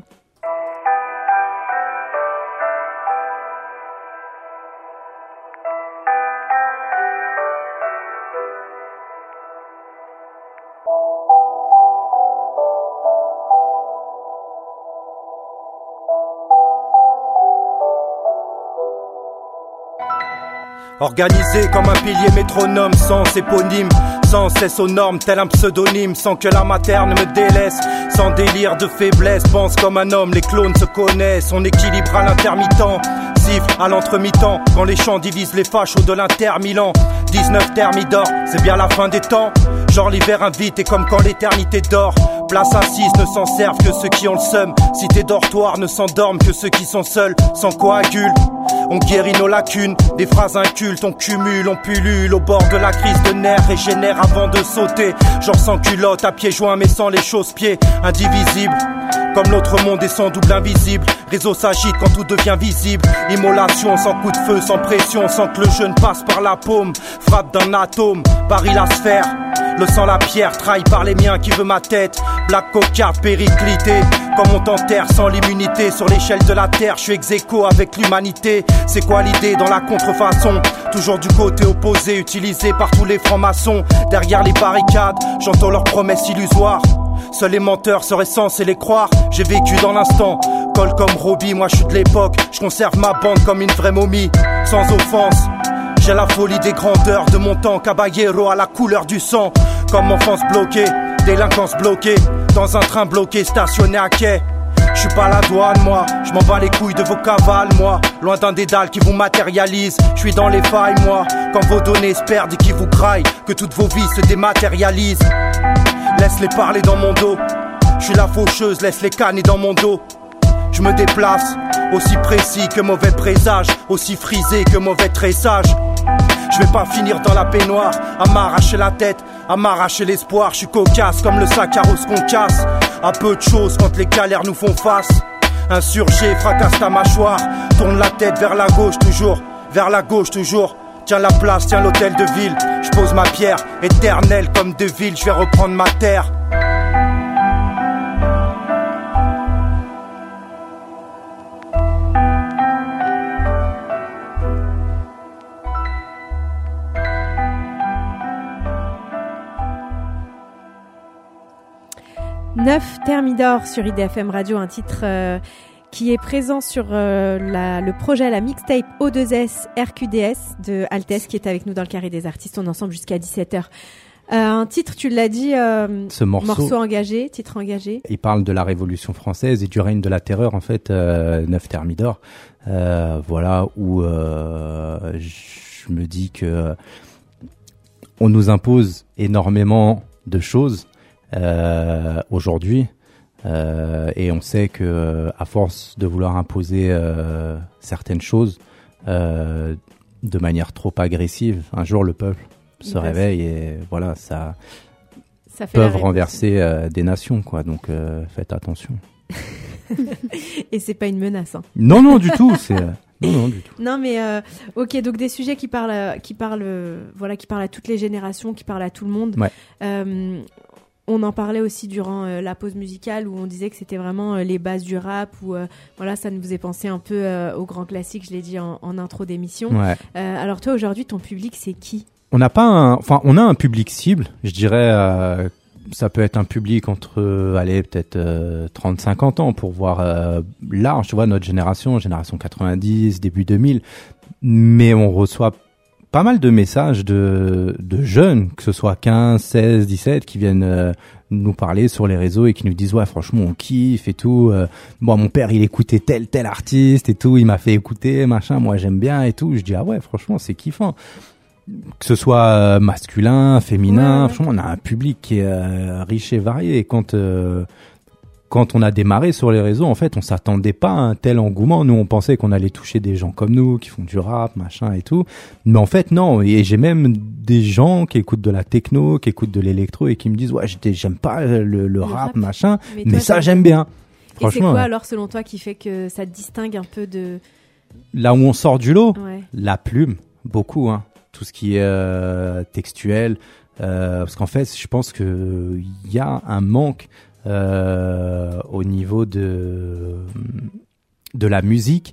Organisé comme un pilier métronome, sans éponyme, sans cesse aux normes, tel un pseudonyme, sans que la materne me délaisse, sans délire de faiblesse, pense comme un homme, les clones se connaissent, on équilibre à l'intermittent, siffle à l'entre-mi-temps, quand les champs divisent les fachos de l'Inter-Milan. 19 Thermidor, c'est bien la fin des temps, genre l'hiver invite et comme quand l'éternité dort. Place assise ne s'en servent que ceux qui ont le seum, cité dortoir ne s'endorment que ceux qui sont seuls, sans coagule. On guérit nos lacunes, des phrases incultes, on cumule, on pullule au bord de la crise de nerfs, régénère avant de sauter, genre sans culotte, à pieds joints mais sans les chausse-pieds, indivisible. Comme l'autre monde est sans double invisible, réseau s'agite quand tout devient visible, immolation sans coup de feu, sans pression, sans que le jeune passe par la paume, frappe d'un atome, Paris la sphère. Le sang, la pierre, trahi par les miens qui veut ma tête. Black cocarde, périclité. Comme on t'enterre sans l'immunité. Sur l'échelle de la terre, je suis ex-aequo avec l'humanité. C'est quoi l'idée dans la contrefaçon? Toujours du côté opposé, utilisé par tous les francs-maçons. Derrière les barricades, j'entends leurs promesses illusoires. Seuls les menteurs seraient censés les croire. J'ai vécu dans l'instant, colle comme Robbie. Moi je suis de l'époque, je conserve ma bande comme une vraie momie. Sans offense, j'ai la folie des grandeurs de mon temps, caballero à la couleur du sang. Comme enfance bloquée, délinquance bloquée, dans un train bloqué, stationné à quai. Je suis pas à la douane moi, je m'en bats les couilles de vos cavales moi. Loin d'un dédale qui vous matérialise, je suis dans les failles moi. Quand vos données se perdent et qui vous graillent, que toutes vos vies se dématérialisent. Laisse-les parler dans mon dos, je suis la faucheuse, laisse-les canner dans mon dos. Je me déplace, aussi précis que mauvais présage, aussi frisé que mauvais tressage. Je vais pas finir dans la baignoire, à m'arracher la tête, à m'arracher l'espoir. Je suis cocasse comme le sac à rose qu'on casse. À peu de choses quand les galères nous font face. Insurgé, fracasse ta mâchoire. Tourne la tête vers la gauche toujours, vers la gauche toujours. Tiens la place, tiens l'hôtel de ville. Je pose ma pierre, éternelle comme de ville. Je vais reprendre ma terre. Neuf Thermidor sur IDFM Radio, un titre qui est présent sur le projet, la mixtape O2S RQDS de Altesse qui est avec nous dans le Carré des Artistes. On est ensemble jusqu'à 17h. Un titre, tu l'as dit, ce morceau engagé, titre engagé. Il parle de la Révolution française et du règne de la terreur en fait, 9 Thermidor. Voilà où je me dis que on nous impose énormément de choses aujourd'hui. Et on sait que à force de vouloir imposer certaines choses de manière trop agressive, un jour le peuple se réveille et voilà, ça peuvent renverser des nations, quoi. Donc faites attention. Et c'est pas une menace, hein. Non, du tout. Non, du tout. Non, mais ok, donc des sujets qui parlent à toutes les générations, qui parlent à tout le monde. Ouais. On en parlait aussi durant la pause musicale où on disait que c'était vraiment les bases du rap, où ça nous faisait penser un peu au grand classique, je l'ai dit en intro d'émission. Ouais. Alors toi, aujourd'hui, ton public, c'est qui ? On a un public cible, je dirais. Ça peut être un public entre, peut-être 30-50 ans pour voir large, tu vois, notre génération 90, début 2000. Mais on reçoit pas mal de messages de jeunes, que ce soit 15, 16, 17, qui viennent nous parler sur les réseaux et qui nous disent ouais, franchement on kiffe et tout. Moi mon père il écoutait tel artiste et tout, il m'a fait écouter machin, moi j'aime bien et tout. Je dis ah ouais, franchement c'est kiffant. Que ce soit masculin, féminin, franchement on a un public qui est riche et varié. Et quand on a démarré sur les réseaux, en fait, on s'attendait pas à un tel engouement. Nous, on pensait qu'on allait toucher des gens comme nous, qui font du rap, machin et tout. Mais en fait, non. Et j'ai même des gens qui écoutent de la techno, qui écoutent de l'électro et qui me disent, ouais, j'aime pas le rap, machin, mais ça, j'aime bien. Et c'est quoi, alors, selon toi, qui fait que ça te distingue un peu de... Là où on sort du lot, la plume, beaucoup, hein. Tout ce qui est textuel. Parce qu'en fait, je pense que il y a un manque au niveau de la musique,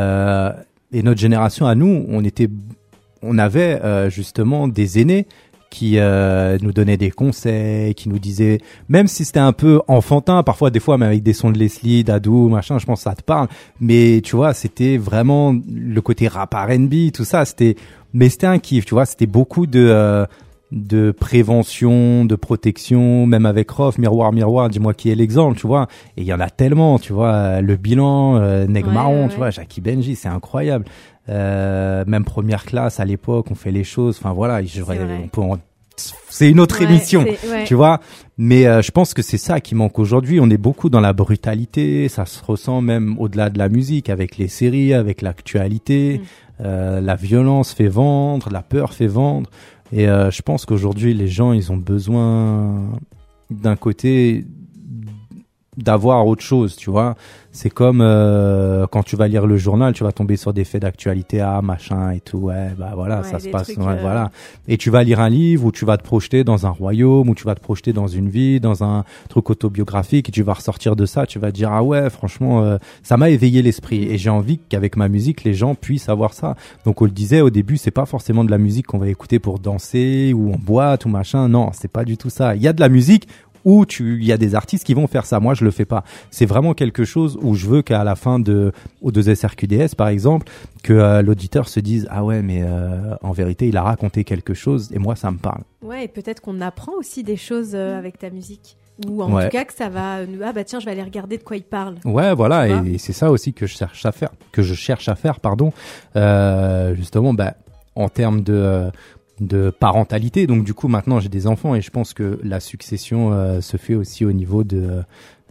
et notre génération à nous, on avait justement des aînés qui nous donnaient des conseils, qui nous disaient, même si c'était un peu enfantin parfois, des fois, mais avec des sons de Leslie, d'Adou, machin, je pense que ça te parle, mais tu vois, c'était vraiment le côté rap R&B, tout ça, c'était un kiff, tu vois, c'était beaucoup de prévention, de protection, même avec Rof, miroir, dis-moi qui est l'exemple, tu vois. Et il y en a tellement, tu vois, le bilan, Neg Marron, tu vois, Jackie Benji, c'est incroyable. Même première classe à l'époque, on fait les choses, enfin voilà, c'est une autre émission, tu vois. Mais je pense que c'est ça qui manque aujourd'hui. On est beaucoup dans la brutalité, ça se ressent même au-delà de la musique, avec les séries, avec l'actualité. La violence fait vendre, la peur fait vendre. Et je pense qu'aujourd'hui, les gens, ils ont besoin d'un côté d'avoir autre chose, tu vois. C'est comme quand tu vas lire le journal, tu vas tomber sur des faits d'actualité, machin et tout, voilà, ça se passe, voilà. Et tu vas lire un livre où tu vas te projeter dans un royaume, où tu vas te projeter dans une vie, dans un truc autobiographique, et tu vas ressortir de ça, tu vas te dire ah ouais, franchement, ça m'a éveillé l'esprit, et j'ai envie qu'avec ma musique, les gens puissent avoir ça. Donc on le disait au début, c'est pas forcément de la musique qu'on va écouter pour danser ou en boîte ou machin, non, c'est pas du tout ça. Il y a de la musique où il y a des artistes qui vont faire ça. Moi, je le fais pas. C'est vraiment quelque chose où je veux qu'à la fin de O2SRQDS, par exemple, que l'auditeur se dise ah ouais, mais en vérité, il a raconté quelque chose et moi, ça me parle. Ouais, et peut-être qu'on apprend aussi des choses avec ta musique. Ou en tout cas que ça va nous tiens, je vais aller regarder de quoi il parle. Ouais, voilà, et c'est ça aussi que je cherche à faire, justement, en termes de parentalité. Donc du coup maintenant j'ai des enfants et je pense que la succession se fait aussi au niveau de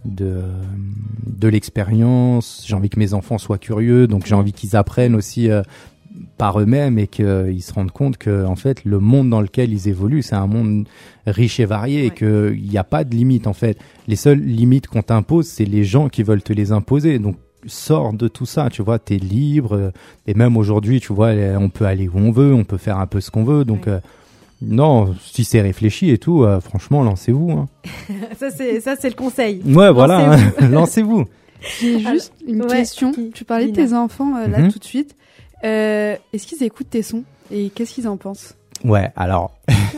l'expérience. J'ai envie que mes enfants soient curieux, donc j'ai envie qu'ils apprennent aussi par eux-mêmes et qu'ils se rendent compte que en fait le monde dans lequel ils évoluent, c'est un monde riche et varié, et qu'il n'y a pas de limite en fait. Les seules limites qu'on t'impose, c'est les gens qui veulent te les imposer. Donc sors de tout ça, tu vois, t'es libre, et même aujourd'hui, tu vois, on peut aller où on veut, on peut faire un peu ce qu'on veut, donc non, si c'est réfléchi et tout, franchement, lancez-vous. Hein. ça c'est le conseil. Ouais, voilà, lancez-vous. J'ai juste une question. Tu parlais de tes enfants là tout de suite. Est-ce qu'ils écoutent tes sons et qu'est-ce qu'ils en pensent? Ouais, alors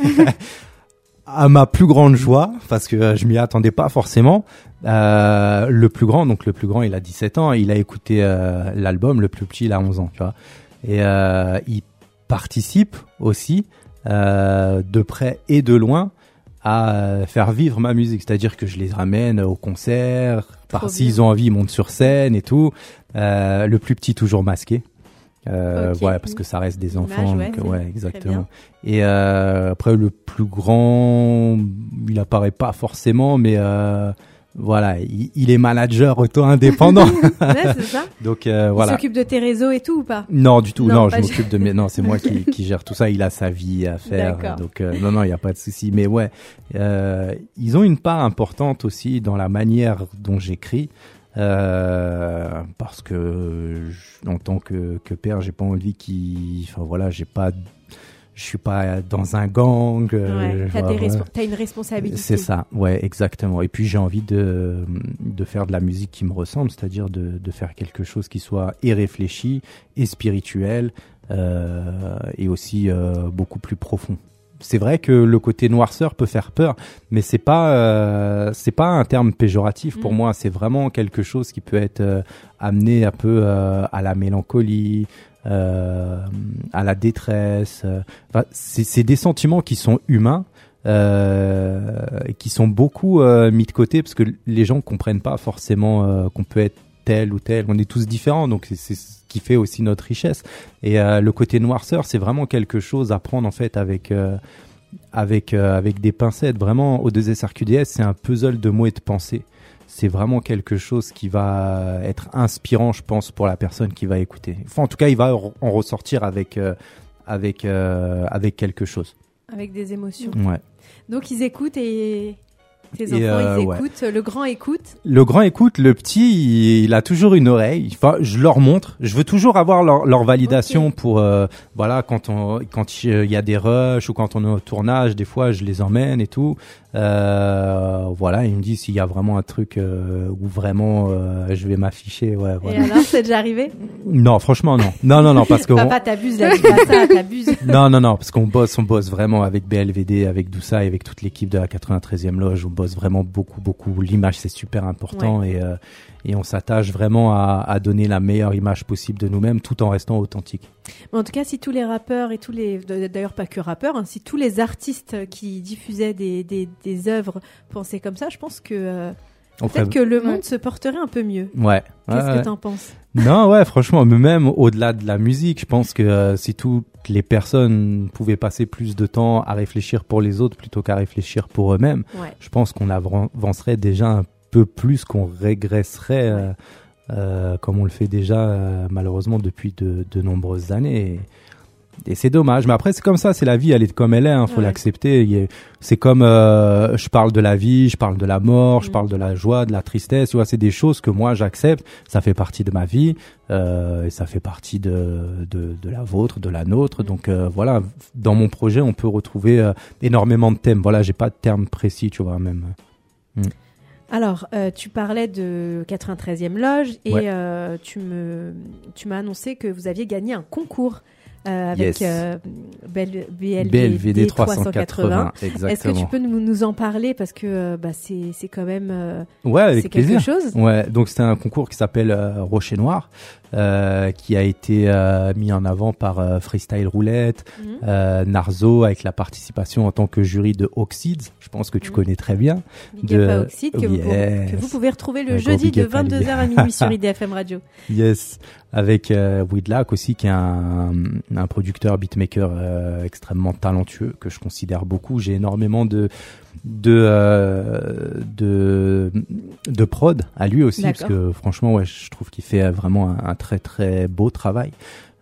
à ma plus grande joie, parce que je m'y attendais pas forcément, le plus grand, il a 17 ans, il a écouté l'album, le plus petit il a 11 ans, tu vois, et il participe aussi de près et de loin à faire vivre ma musique, c'est-à-dire que je les ramène au concert, s'ils ont envie ils montent sur scène et tout. Le plus petit toujours masqué, Ouais, parce que ça reste des enfants. Ouais, exactement. Et après, le plus grand, il apparaît pas forcément, mais voilà, il est manager auto-indépendant. Ouais, c'est ça. Donc Il voilà. s'occupe de tes réseaux et tout ou pas? Non, du tout. Non, je m'occupe de mes. Non, c'est moi qui gère tout ça. Il a sa vie à faire. D'accord. Donc non, il y a pas de souci. Mais ouais, ils ont une part importante aussi dans la manière dont j'écris. Parce que en tant que père, j'ai pas envie enfin voilà, je suis pas dans un gang. T'as une responsabilité. C'est ça, ouais, exactement. Et puis j'ai envie de faire de la musique qui me ressemble, c'est-à-dire de faire quelque chose qui soit et réfléchi, et spirituel, et aussi beaucoup plus profond. C'est vrai que le côté noirceur peut faire peur, mais c'est pas un terme péjoratif pour moi. C'est vraiment quelque chose qui peut être amené un peu à la mélancolie, à la détresse. Enfin, c'est des sentiments qui sont humains, qui sont beaucoup mis de côté parce que les gens comprennent pas forcément qu'on peut être tel ou tel. On est tous différents, donc c'est ce qui fait aussi notre richesse. Et le côté noirceur, c'est vraiment quelque chose à prendre en fait avec des pincettes. Vraiment, O2SRQDS, c'est un puzzle de mots et de pensées. C'est vraiment quelque chose qui va être inspirant, je pense, pour la personne qui va écouter. Enfin, en tout cas, il va en ressortir avec quelque chose. Avec des émotions. Ouais. Donc, ils écoutent et... Tes enfants, ils écoutent, ouais. Le grand écoute. Le grand écoute, le petit, il a toujours une oreille. Enfin, je leur montre. Je veux toujours avoir leur validation pour, voilà, quand il y a des rushs ou quand on est au tournage, des fois, je les emmène et tout. Voilà, ils me disent s'il y a vraiment un truc où vraiment je vais m'afficher. Ouais, voilà. Et alors, c'est déjà arrivé? Non, franchement, non. Non, parce que papa, t'abuses là, dis pas ça, t'abuses. Non, parce qu'on bosse vraiment avec BLVD, avec Doussa et avec toute l'équipe de la 93e loge. On bosse vraiment beaucoup. L'image, c'est super important, ouais. Et on s'attache vraiment à donner la meilleure image possible de nous-mêmes tout en restant authentique. En tout cas, si tous les rappeurs et d'ailleurs pas que rappeurs, hein, si tous les artistes qui diffusaient des œuvres pensaient comme ça, je pense que peut-être que le monde se porterait un peu mieux. Ouais. Qu'est-ce que t'en penses? Non, ouais, franchement, même au-delà de la musique, je pense que si toutes les personnes pouvaient passer plus de temps à réfléchir pour les autres plutôt qu'à réfléchir pour eux-mêmes, ouais. Je pense qu'on avancerait déjà un peu plus, qu'on régresserait comme on le fait déjà malheureusement depuis de nombreuses années. Et c'est dommage, mais après c'est comme ça, c'est la vie, elle est comme elle est, faut l'accepter. C'est comme je parle de la vie, je parle de la mort, je parle de la joie, de la tristesse, tu vois, c'est des choses que moi j'accepte, ça fait partie de ma vie, et ça fait partie de la vôtre, de la nôtre. Donc voilà, dans mon projet on peut retrouver énormément de thèmes. Voilà, j'ai pas de termes précis, tu vois, même. Alors, tu parlais de 93e loge et tu m'as annoncé que vous aviez gagné un concours avec BLVD 380. Exactement. Est-ce que tu peux nous en parler parce que c'est quand même avec c'est plaisir. Quelque chose. Ouais, donc c'était un concours qui s'appelle Rocher Noir, qui a été mis en avant par Freestyle Roulette, Narzo, avec la participation en tant que jury de Oxides. Je pense que tu connais très bien. Big up à Oxides, que vous pouvez retrouver le jeudi de 22h à minuit sur IDFM Radio. Yes. Avec Weedlack aussi, qui est un producteur beatmaker extrêmement talentueux que je considère beaucoup. J'ai énormément de prod à lui aussi. D'accord. Parce que franchement je trouve qu'il fait vraiment un très très beau travail.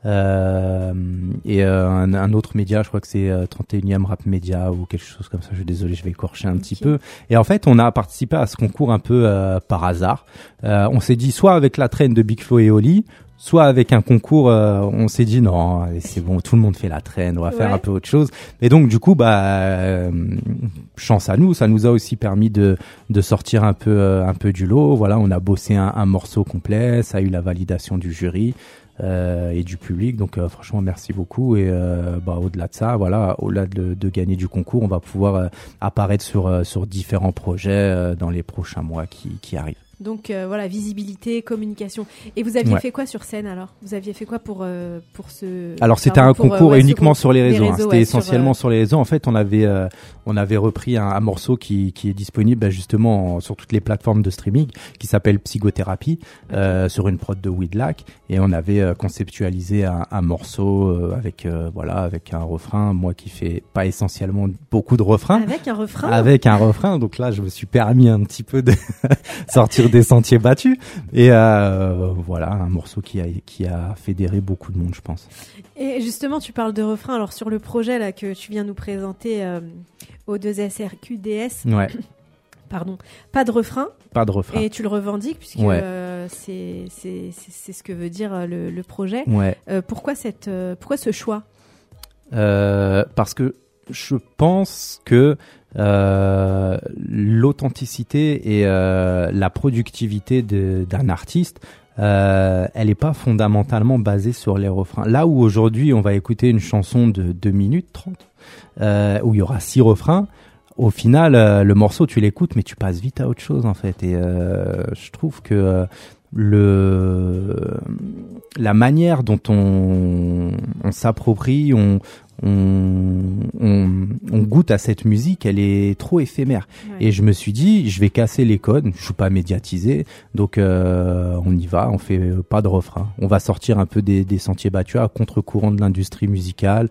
Et un autre média, je crois que c'est 31e Rap Média ou quelque chose comme ça, je suis désolé, je vais écorcher un petit peu. Et en fait on a participé à ce concours un peu par hasard. On s'est dit soit avec la traîne de Big Flo et Oli, soit avec un concours, on s'est dit non, c'est bon, tout le monde fait la traîne, on va faire un peu autre chose. Et donc du coup, chance à nous, ça nous a aussi permis de sortir un peu du lot. Voilà, on a bossé un morceau complet, ça a eu la validation du jury et du public. Donc franchement, merci beaucoup. Et au-delà de ça, voilà, au-delà de gagner du concours, on va pouvoir apparaître sur différents projets dans les prochains mois qui arrivent. Donc voilà, visibilité, communication. Et vous aviez fait quoi sur scène alors ? Vous aviez fait quoi pour ce... Alors c'était un concours uniquement sur les réseaux. C'était essentiellement sur les réseaux. En fait, on avait repris un morceau qui est disponible justement sur toutes les plateformes de streaming, qui s'appelle Psychothérapie, sur une prod de Weedlack, et on avait conceptualisé un morceau avec un refrain. Moi qui fais pas essentiellement beaucoup de refrains. Avec un refrain. Donc là, je me suis permis un petit peu de sortir des sentiers battus, et voilà, un morceau qui a fédéré beaucoup de monde, je pense. Et justement, tu parles de refrain. Alors sur le projet là que tu viens nous présenter, O2SRQDS, pardon, pas de refrain. Et tu le revendiques puisque c'est ce que veut dire le projet. Pourquoi ce choix ? Parce que je pense que l'authenticité et la productivité d'un artiste, elle est pas fondamentalement basée sur les refrains. Là où aujourd'hui on va écouter une chanson de 2 minutes 30, où il y aura 6 refrains, au final le morceau tu l'écoutes mais tu passes vite à autre chose en fait. Et je trouve que la manière dont on s'approprie, on goûte à cette musique, elle est trop éphémère. Et je me suis dit, je vais casser les codes, je suis pas médiatisé, donc on y va, on fait pas de refrain. On va sortir un peu des sentiers battus à contre-courant de l'industrie musicale,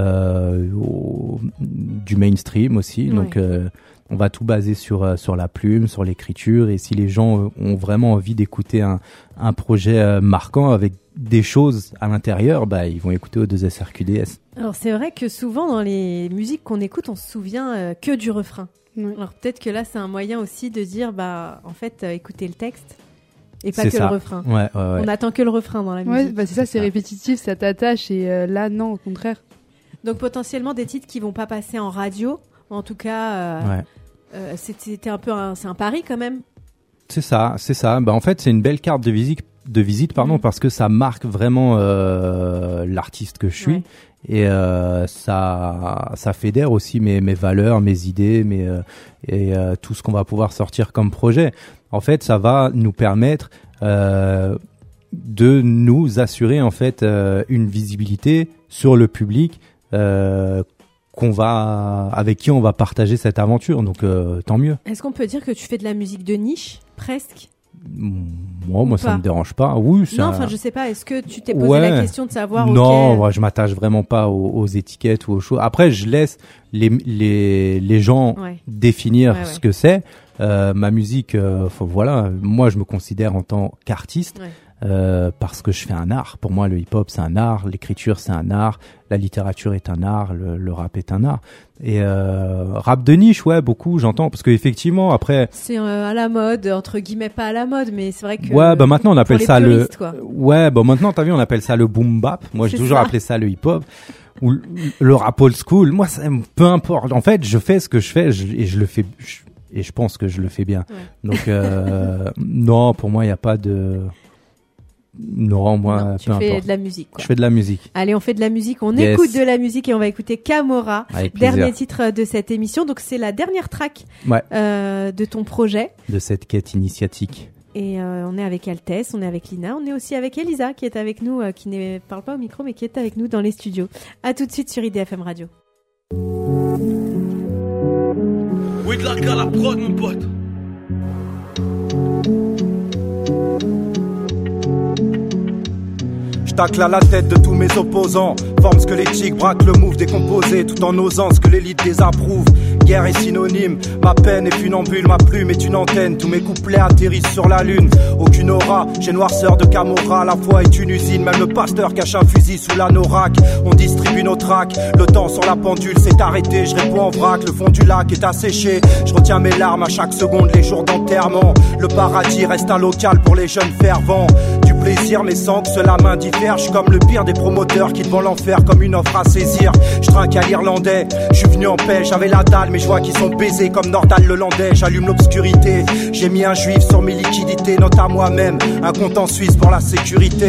du mainstream aussi, donc on va tout baser sur la plume, sur l'écriture, et si les gens ont vraiment envie d'écouter un projet marquant avec des choses à l'intérieur, ils vont écouter O2SRQDS. Alors c'est vrai que souvent dans les musiques qu'on écoute, on se souvient que du refrain. Alors peut-être que là c'est un moyen aussi de dire en fait écoutez le texte et pas que le refrain. On n'attend que le refrain dans la musique. C'est ça, c'est répétitif, ça t'attache, et là non, au contraire. Donc potentiellement des titres qui vont pas passer en radio, en tout cas c'était un peu c'est un pari quand même. C'est ça. En fait, c'est une belle carte de visite, parce que ça marque vraiment l'artiste que je suis, et ça fédère aussi mes valeurs, mes idées, et tout ce qu'on va pouvoir sortir comme projet. En fait, ça va nous permettre de nous assurer en fait une visibilité sur le public avec qui on va partager cette aventure, donc tant mieux. Est-ce qu'on peut dire que tu fais de la musique de niche, presque ? Moi ça me dérange pas. Oui, je sais pas, est-ce que tu t'es posé la question de savoir? Non, moi je m'attache vraiment pas aux étiquettes ou aux choses. Après, je laisse les gens définir ce que c'est. Ma musique, moi je me considère en tant qu'artiste. Parce que je fais un art. Pour moi, le hip-hop, c'est un art, l'écriture, c'est un art, la littérature est un art, le rap est un art. Et rap de niche, beaucoup, j'entends, parce que effectivement, après... C'est à la mode, entre guillemets, pas à la mode, mais c'est vrai que... maintenant, on appelle ça puristes, maintenant, t'as vu, on appelle ça le boom bap. Moi, j'ai toujours appelé ça le hip-hop. Ou le rap old school. Moi, peu importe. En fait, je fais ce que je fais, et je le fais... Et je pense que je le fais bien. Donc, non, pour moi, il n'y a pas de... Non, moi, tu fais de la musique. Je fais de la musique. Allez, on fait de la musique, on écoute de la musique, et on va écouter Camorra, dernier titre de cette émission. Donc c'est la dernière track de ton projet. De cette quête initiatique. Et on est avec Altesse, on est avec Lina, on est aussi avec Elisa qui est avec nous, qui ne parle pas au micro mais qui est avec nous dans les studios. À tout de suite sur IDFM Radio. Weedlack à la prod, mon pote. Je tacle à la tête de tous mes opposants. Forme squelettique, braque le move décomposé, tout en osant ce que l'élite désapprouve. Guerre est synonyme, ma peine est funambule, ma plume est une antenne. Tous mes couplets atterrissent sur la lune. Aucune aura, j'ai noirceur de Camorra. La foi est une usine, même le pasteur cache un fusil sous l'anorak. On distribue nos tracks, le temps sur la pendule s'est arrêté. Je réponds en vrac, le fond du lac est asséché. Je retiens mes larmes à chaque seconde, les jours d'enterrement. Le paradis reste un local pour les jeunes fervents. Du plaisir mais sans que cela m'indiffère. Je suis comme le pire des promoteurs qui te vendent l'enfer comme une offre à saisir. Je trinque à l'irlandais, je suis venu en paix, j'avais la dalle, mais je vois qu'ils sont baisés comme Nordal le landais. J'allume l'obscurité, j'ai mis un juif sur mes liquidités. Note à moi-même, un compte en Suisse pour la sécurité.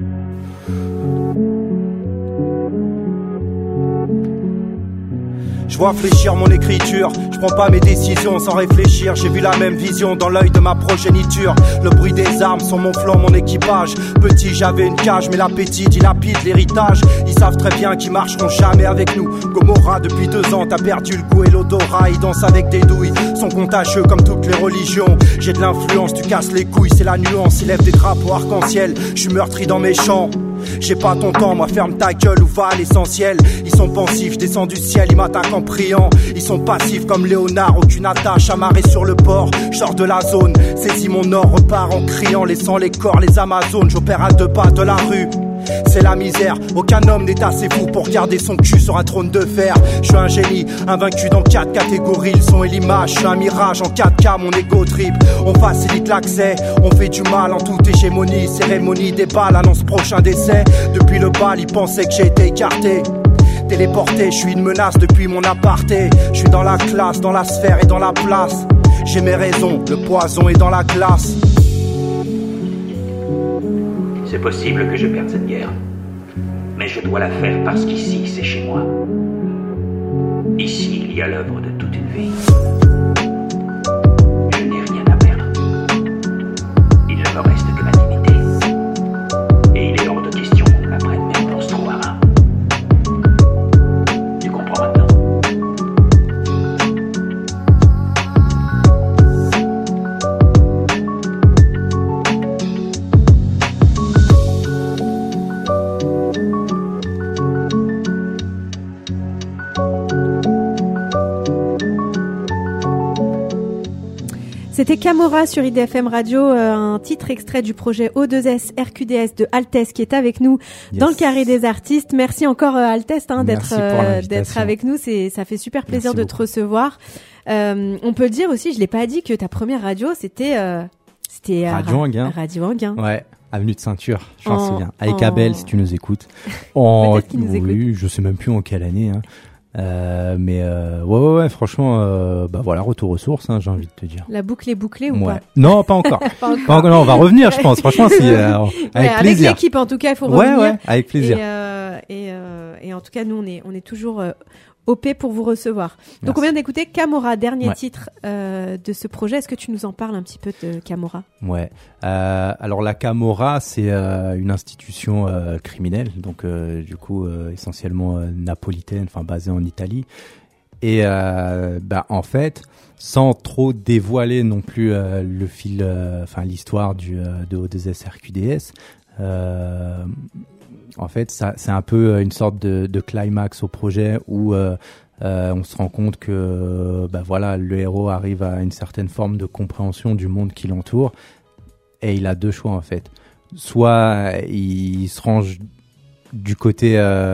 Je vois fléchir mon écriture. Je prends pas mes décisions sans réfléchir. J'ai vu la même vision dans l'œil de ma progéniture. Le bruit des armes sur mon flanc, mon équipage. Petit, j'avais une cage, mais l'appétit dilapide l'héritage. Ils savent très bien qu'ils marcheront jamais avec nous. Gomorrah, depuis 2 ans, t'as perdu le goût et l'odorat. Ils dansent avec des douilles, sont contagieux comme toutes les religions. J'ai de l'influence, tu casses les couilles, c'est la nuance. Ils lèvent des drapeaux arc-en-ciel, je suis meurtri dans mes champs. J'ai pas ton temps, moi ferme ta gueule ou va à l'essentiel. Ils sont pensifs, je descends du ciel, ils m'attaquent en priant. Ils sont passifs comme Léonard, aucune attache, amarré sur le port. Je sors de la zone, saisis mon or, repars en criant, laissant les corps, les Amazones. J'opère à 2 pas de la rue. C'est la misère, aucun homme n'est assez fou pour garder son cul sur un trône de fer. Je suis un génie, invaincu dans 4 catégories. Le son et l'image, je suis un mirage en 4K, mon ego trip. On facilite l'accès, on fait du mal en toute hégémonie. Cérémonie des balles, annonce prochain décès. Depuis le bal, ils pensaient que j'ai été écarté. Téléporté, je suis une menace depuis mon aparté. Je suis dans la classe, dans la sphère et dans la place. J'ai mes raisons, le poison est dans la glace. C'est possible que je perde cette guerre, mais je dois la faire parce qu'ici, c'est chez moi. Ici, il y a l'œuvre de toute une vie. Je n'ai rien à perdre. Il ne me reste que ma dignité. Et il est hors de question qu'on la prenne même dans ce trou à main. Tu comprends maintenant? C'était Camorra sur IDFM Radio, un titre extrait du projet O2S RQDS de Altesse qui est avec nous dans le carré des artistes. Merci encore Altesse d'être avec nous, ça fait super plaisir de te recevoir. On peut le dire aussi, je l'ai pas dit, que ta première radio c'était Radio Anguin. Radio Anguin. Ouais. Avenue de Ceinture, je m'en souviens. Avec Abel, si tu nous écoutes. Oui, je sais même plus en quelle année, hein. Ouais, franchement, voilà, retour aux sources, hein, j'ai envie de te dire. La boucle est bouclée ou pas? Non, pas encore. Pas encore. Non, on va revenir, je pense. Franchement, avec plaisir. Avec l'équipe, en tout cas, il faut revenir. Ouais, avec plaisir. Et en tout cas, nous, on est toujours OP pour vous recevoir. Merci. Donc, on vient d'écouter Camorra, dernier titre de ce projet. Est-ce que tu nous en parles un petit peu de Camorra? Ouais. Alors la Camorra, c'est une institution criminelle, donc du coup essentiellement napolitaine, enfin basée en Italie. Et en fait, sans trop dévoiler non plus le fil, l'histoire de O2S RQDS. En fait, ça, c'est un peu une sorte de climax au projet où on se rend compte que le héros arrive à une certaine forme de compréhension du monde qui l'entoure et il a 2 choix en fait. Soit il se range du côté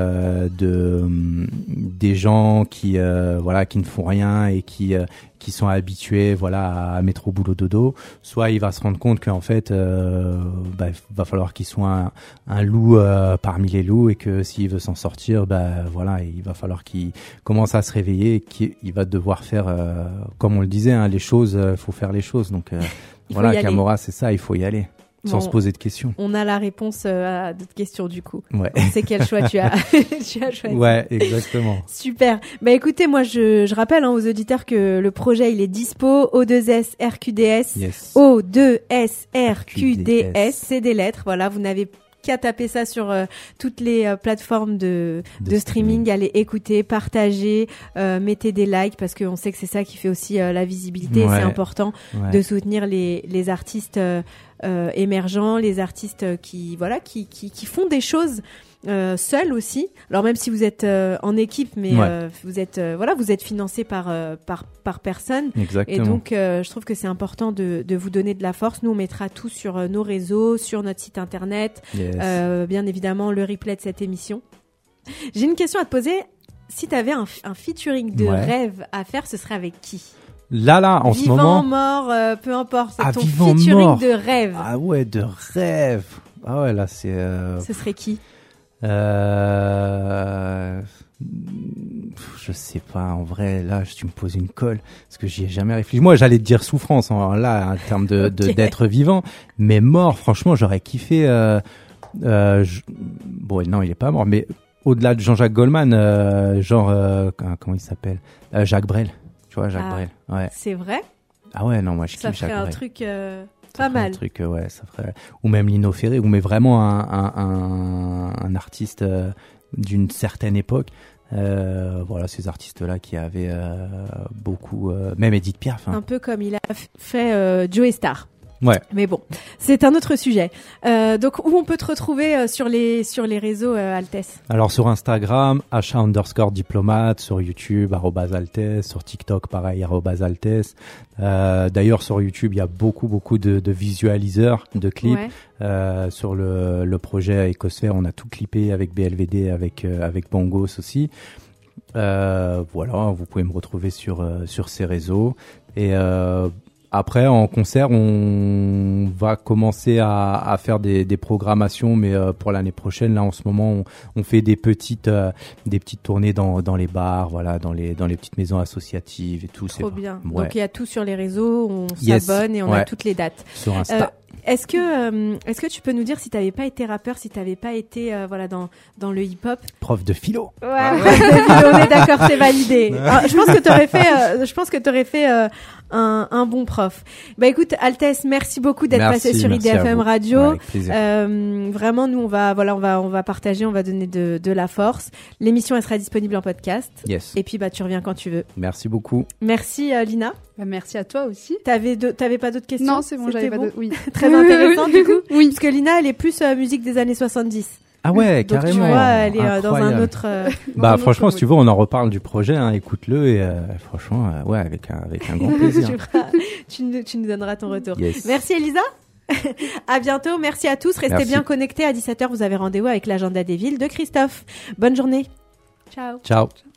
des gens qui ne font rien et qui sont habitués à mettre au boulot dodo, soit il va se rendre compte qu'en fait va falloir qu'il soit un loup parmi les loups et que s'il veut s'en sortir il va falloir qu'il commence à se réveiller et qu'il va devoir faire comme on le disait, hein, les choses, faut faire les choses, donc Camorra, c'est ça, il faut y aller. Sans se poser de questions. On a la réponse à d'autres questions du coup. Ouais. On sait quel choix tu as choisi. Ouais, exactement. Super. Écoutez, moi je rappelle aux auditeurs que le projet il est dispo, O2S RQDS. Yes. O2S RQDS, c'est des lettres. Voilà, vous n'avez qu'à taper ça sur toutes les plateformes de streaming, allez écouter, partager, mettez des likes parce qu'on sait que c'est ça qui fait aussi la visibilité. Ouais. C'est important de soutenir les artistes émergents, les artistes qui font des choses seuls aussi. Alors même si vous êtes en équipe, mais vous êtes financé par personne. Exactement. Et donc je trouve que c'est important de vous donner de la force. Nous on mettra tout sur nos réseaux, sur notre site internet, bien évidemment le replay de cette émission. J'ai une question à te poser. Si tu avais un featuring de rêve à faire, ce serait avec qui? Là, en ce moment. Vivant, mort, peu importe. C'est ton featuring de rêve. Ah ouais, de rêve. Ah ouais, là, c'est... Ce serait qui? Je sais pas, en vrai, là, tu me poses une colle, parce que j'y ai jamais réfléchi. Moi, j'allais te dire souffrance, là, en termes d'être vivant, mais mort, franchement, j'aurais kiffé, non, il est pas mort, mais au-delà de Jean-Jacques Goldman, comment il s'appelle, Jacques Brel. Tu vois, Jacques Brel. Ouais. C'est vrai? Ah ouais, non, moi je kiffe Jacques Brel. Ça ferait un truc pas mal. Un truc, ouais, ça ferait. Ou même Lino Ferré, ou mais vraiment un artiste d'une certaine époque. Voilà, ces artistes-là qui avaient beaucoup, même Edith Piaf. Un peu comme il a fait Joey Starr. Ouais. Mais bon, c'est un autre sujet. Donc, où on peut te retrouver sur les réseaux, Altesse? Alors, sur Instagram, @diplomate, sur YouTube, @Altesse, sur TikTok, pareil, @Altesse. D'ailleurs, sur YouTube, il y a beaucoup de visualiseurs de clips. Ouais. Sur le projet Ecosphère, on a tout clippé avec BLVD, avec Bongos aussi. Voilà, vous pouvez me retrouver sur ces réseaux. Et après, en concert, on va commencer à faire des programmations, mais pour l'année prochaine, là, en ce moment, on fait des petites tournées dans les bars, voilà, dans les petites maisons associatives et tout. Trop bien. Ouais. Donc il y a tout sur les réseaux, on s'abonne et on a toutes les dates. Sur Insta. Est-ce que tu peux nous dire si t'avais pas été rappeur, si t'avais pas été dans le hip-hop? Prof de philo. Ouais, prof de philo, on est d'accord, c'est validé. Je pense que t'aurais fait un bon prof. Bah écoute, Altesse, merci beaucoup d'être passé sur IDFM Radio. Ouais, avec plaisir. Vraiment, nous on va partager, on va donner de la force. L'émission elle sera disponible en podcast. Yes. Et puis tu reviens quand tu veux. Merci beaucoup. Merci Lina. Bah, merci à toi aussi. T'avais pas d'autres questions? Non, c'est bon, j'avais pas d'autres. Oui. Très intéressant du coup. Oui. Parce que Lina, elle est plus musique des années 70. Ah ouais, donc, carrément. Tu vois, elle est dans un autre. Franchement, si tu veux, on en reparle du projet. Écoute-le et franchement, ouais, avec un grand plaisir. Tu nous donneras ton retour. Yes. Merci Elisa. À bientôt. Merci à tous. Restez bien connectés. À 17h, vous avez rendez-vous avec l'agenda des villes de Christophe. Bonne journée. Ciao. Ciao.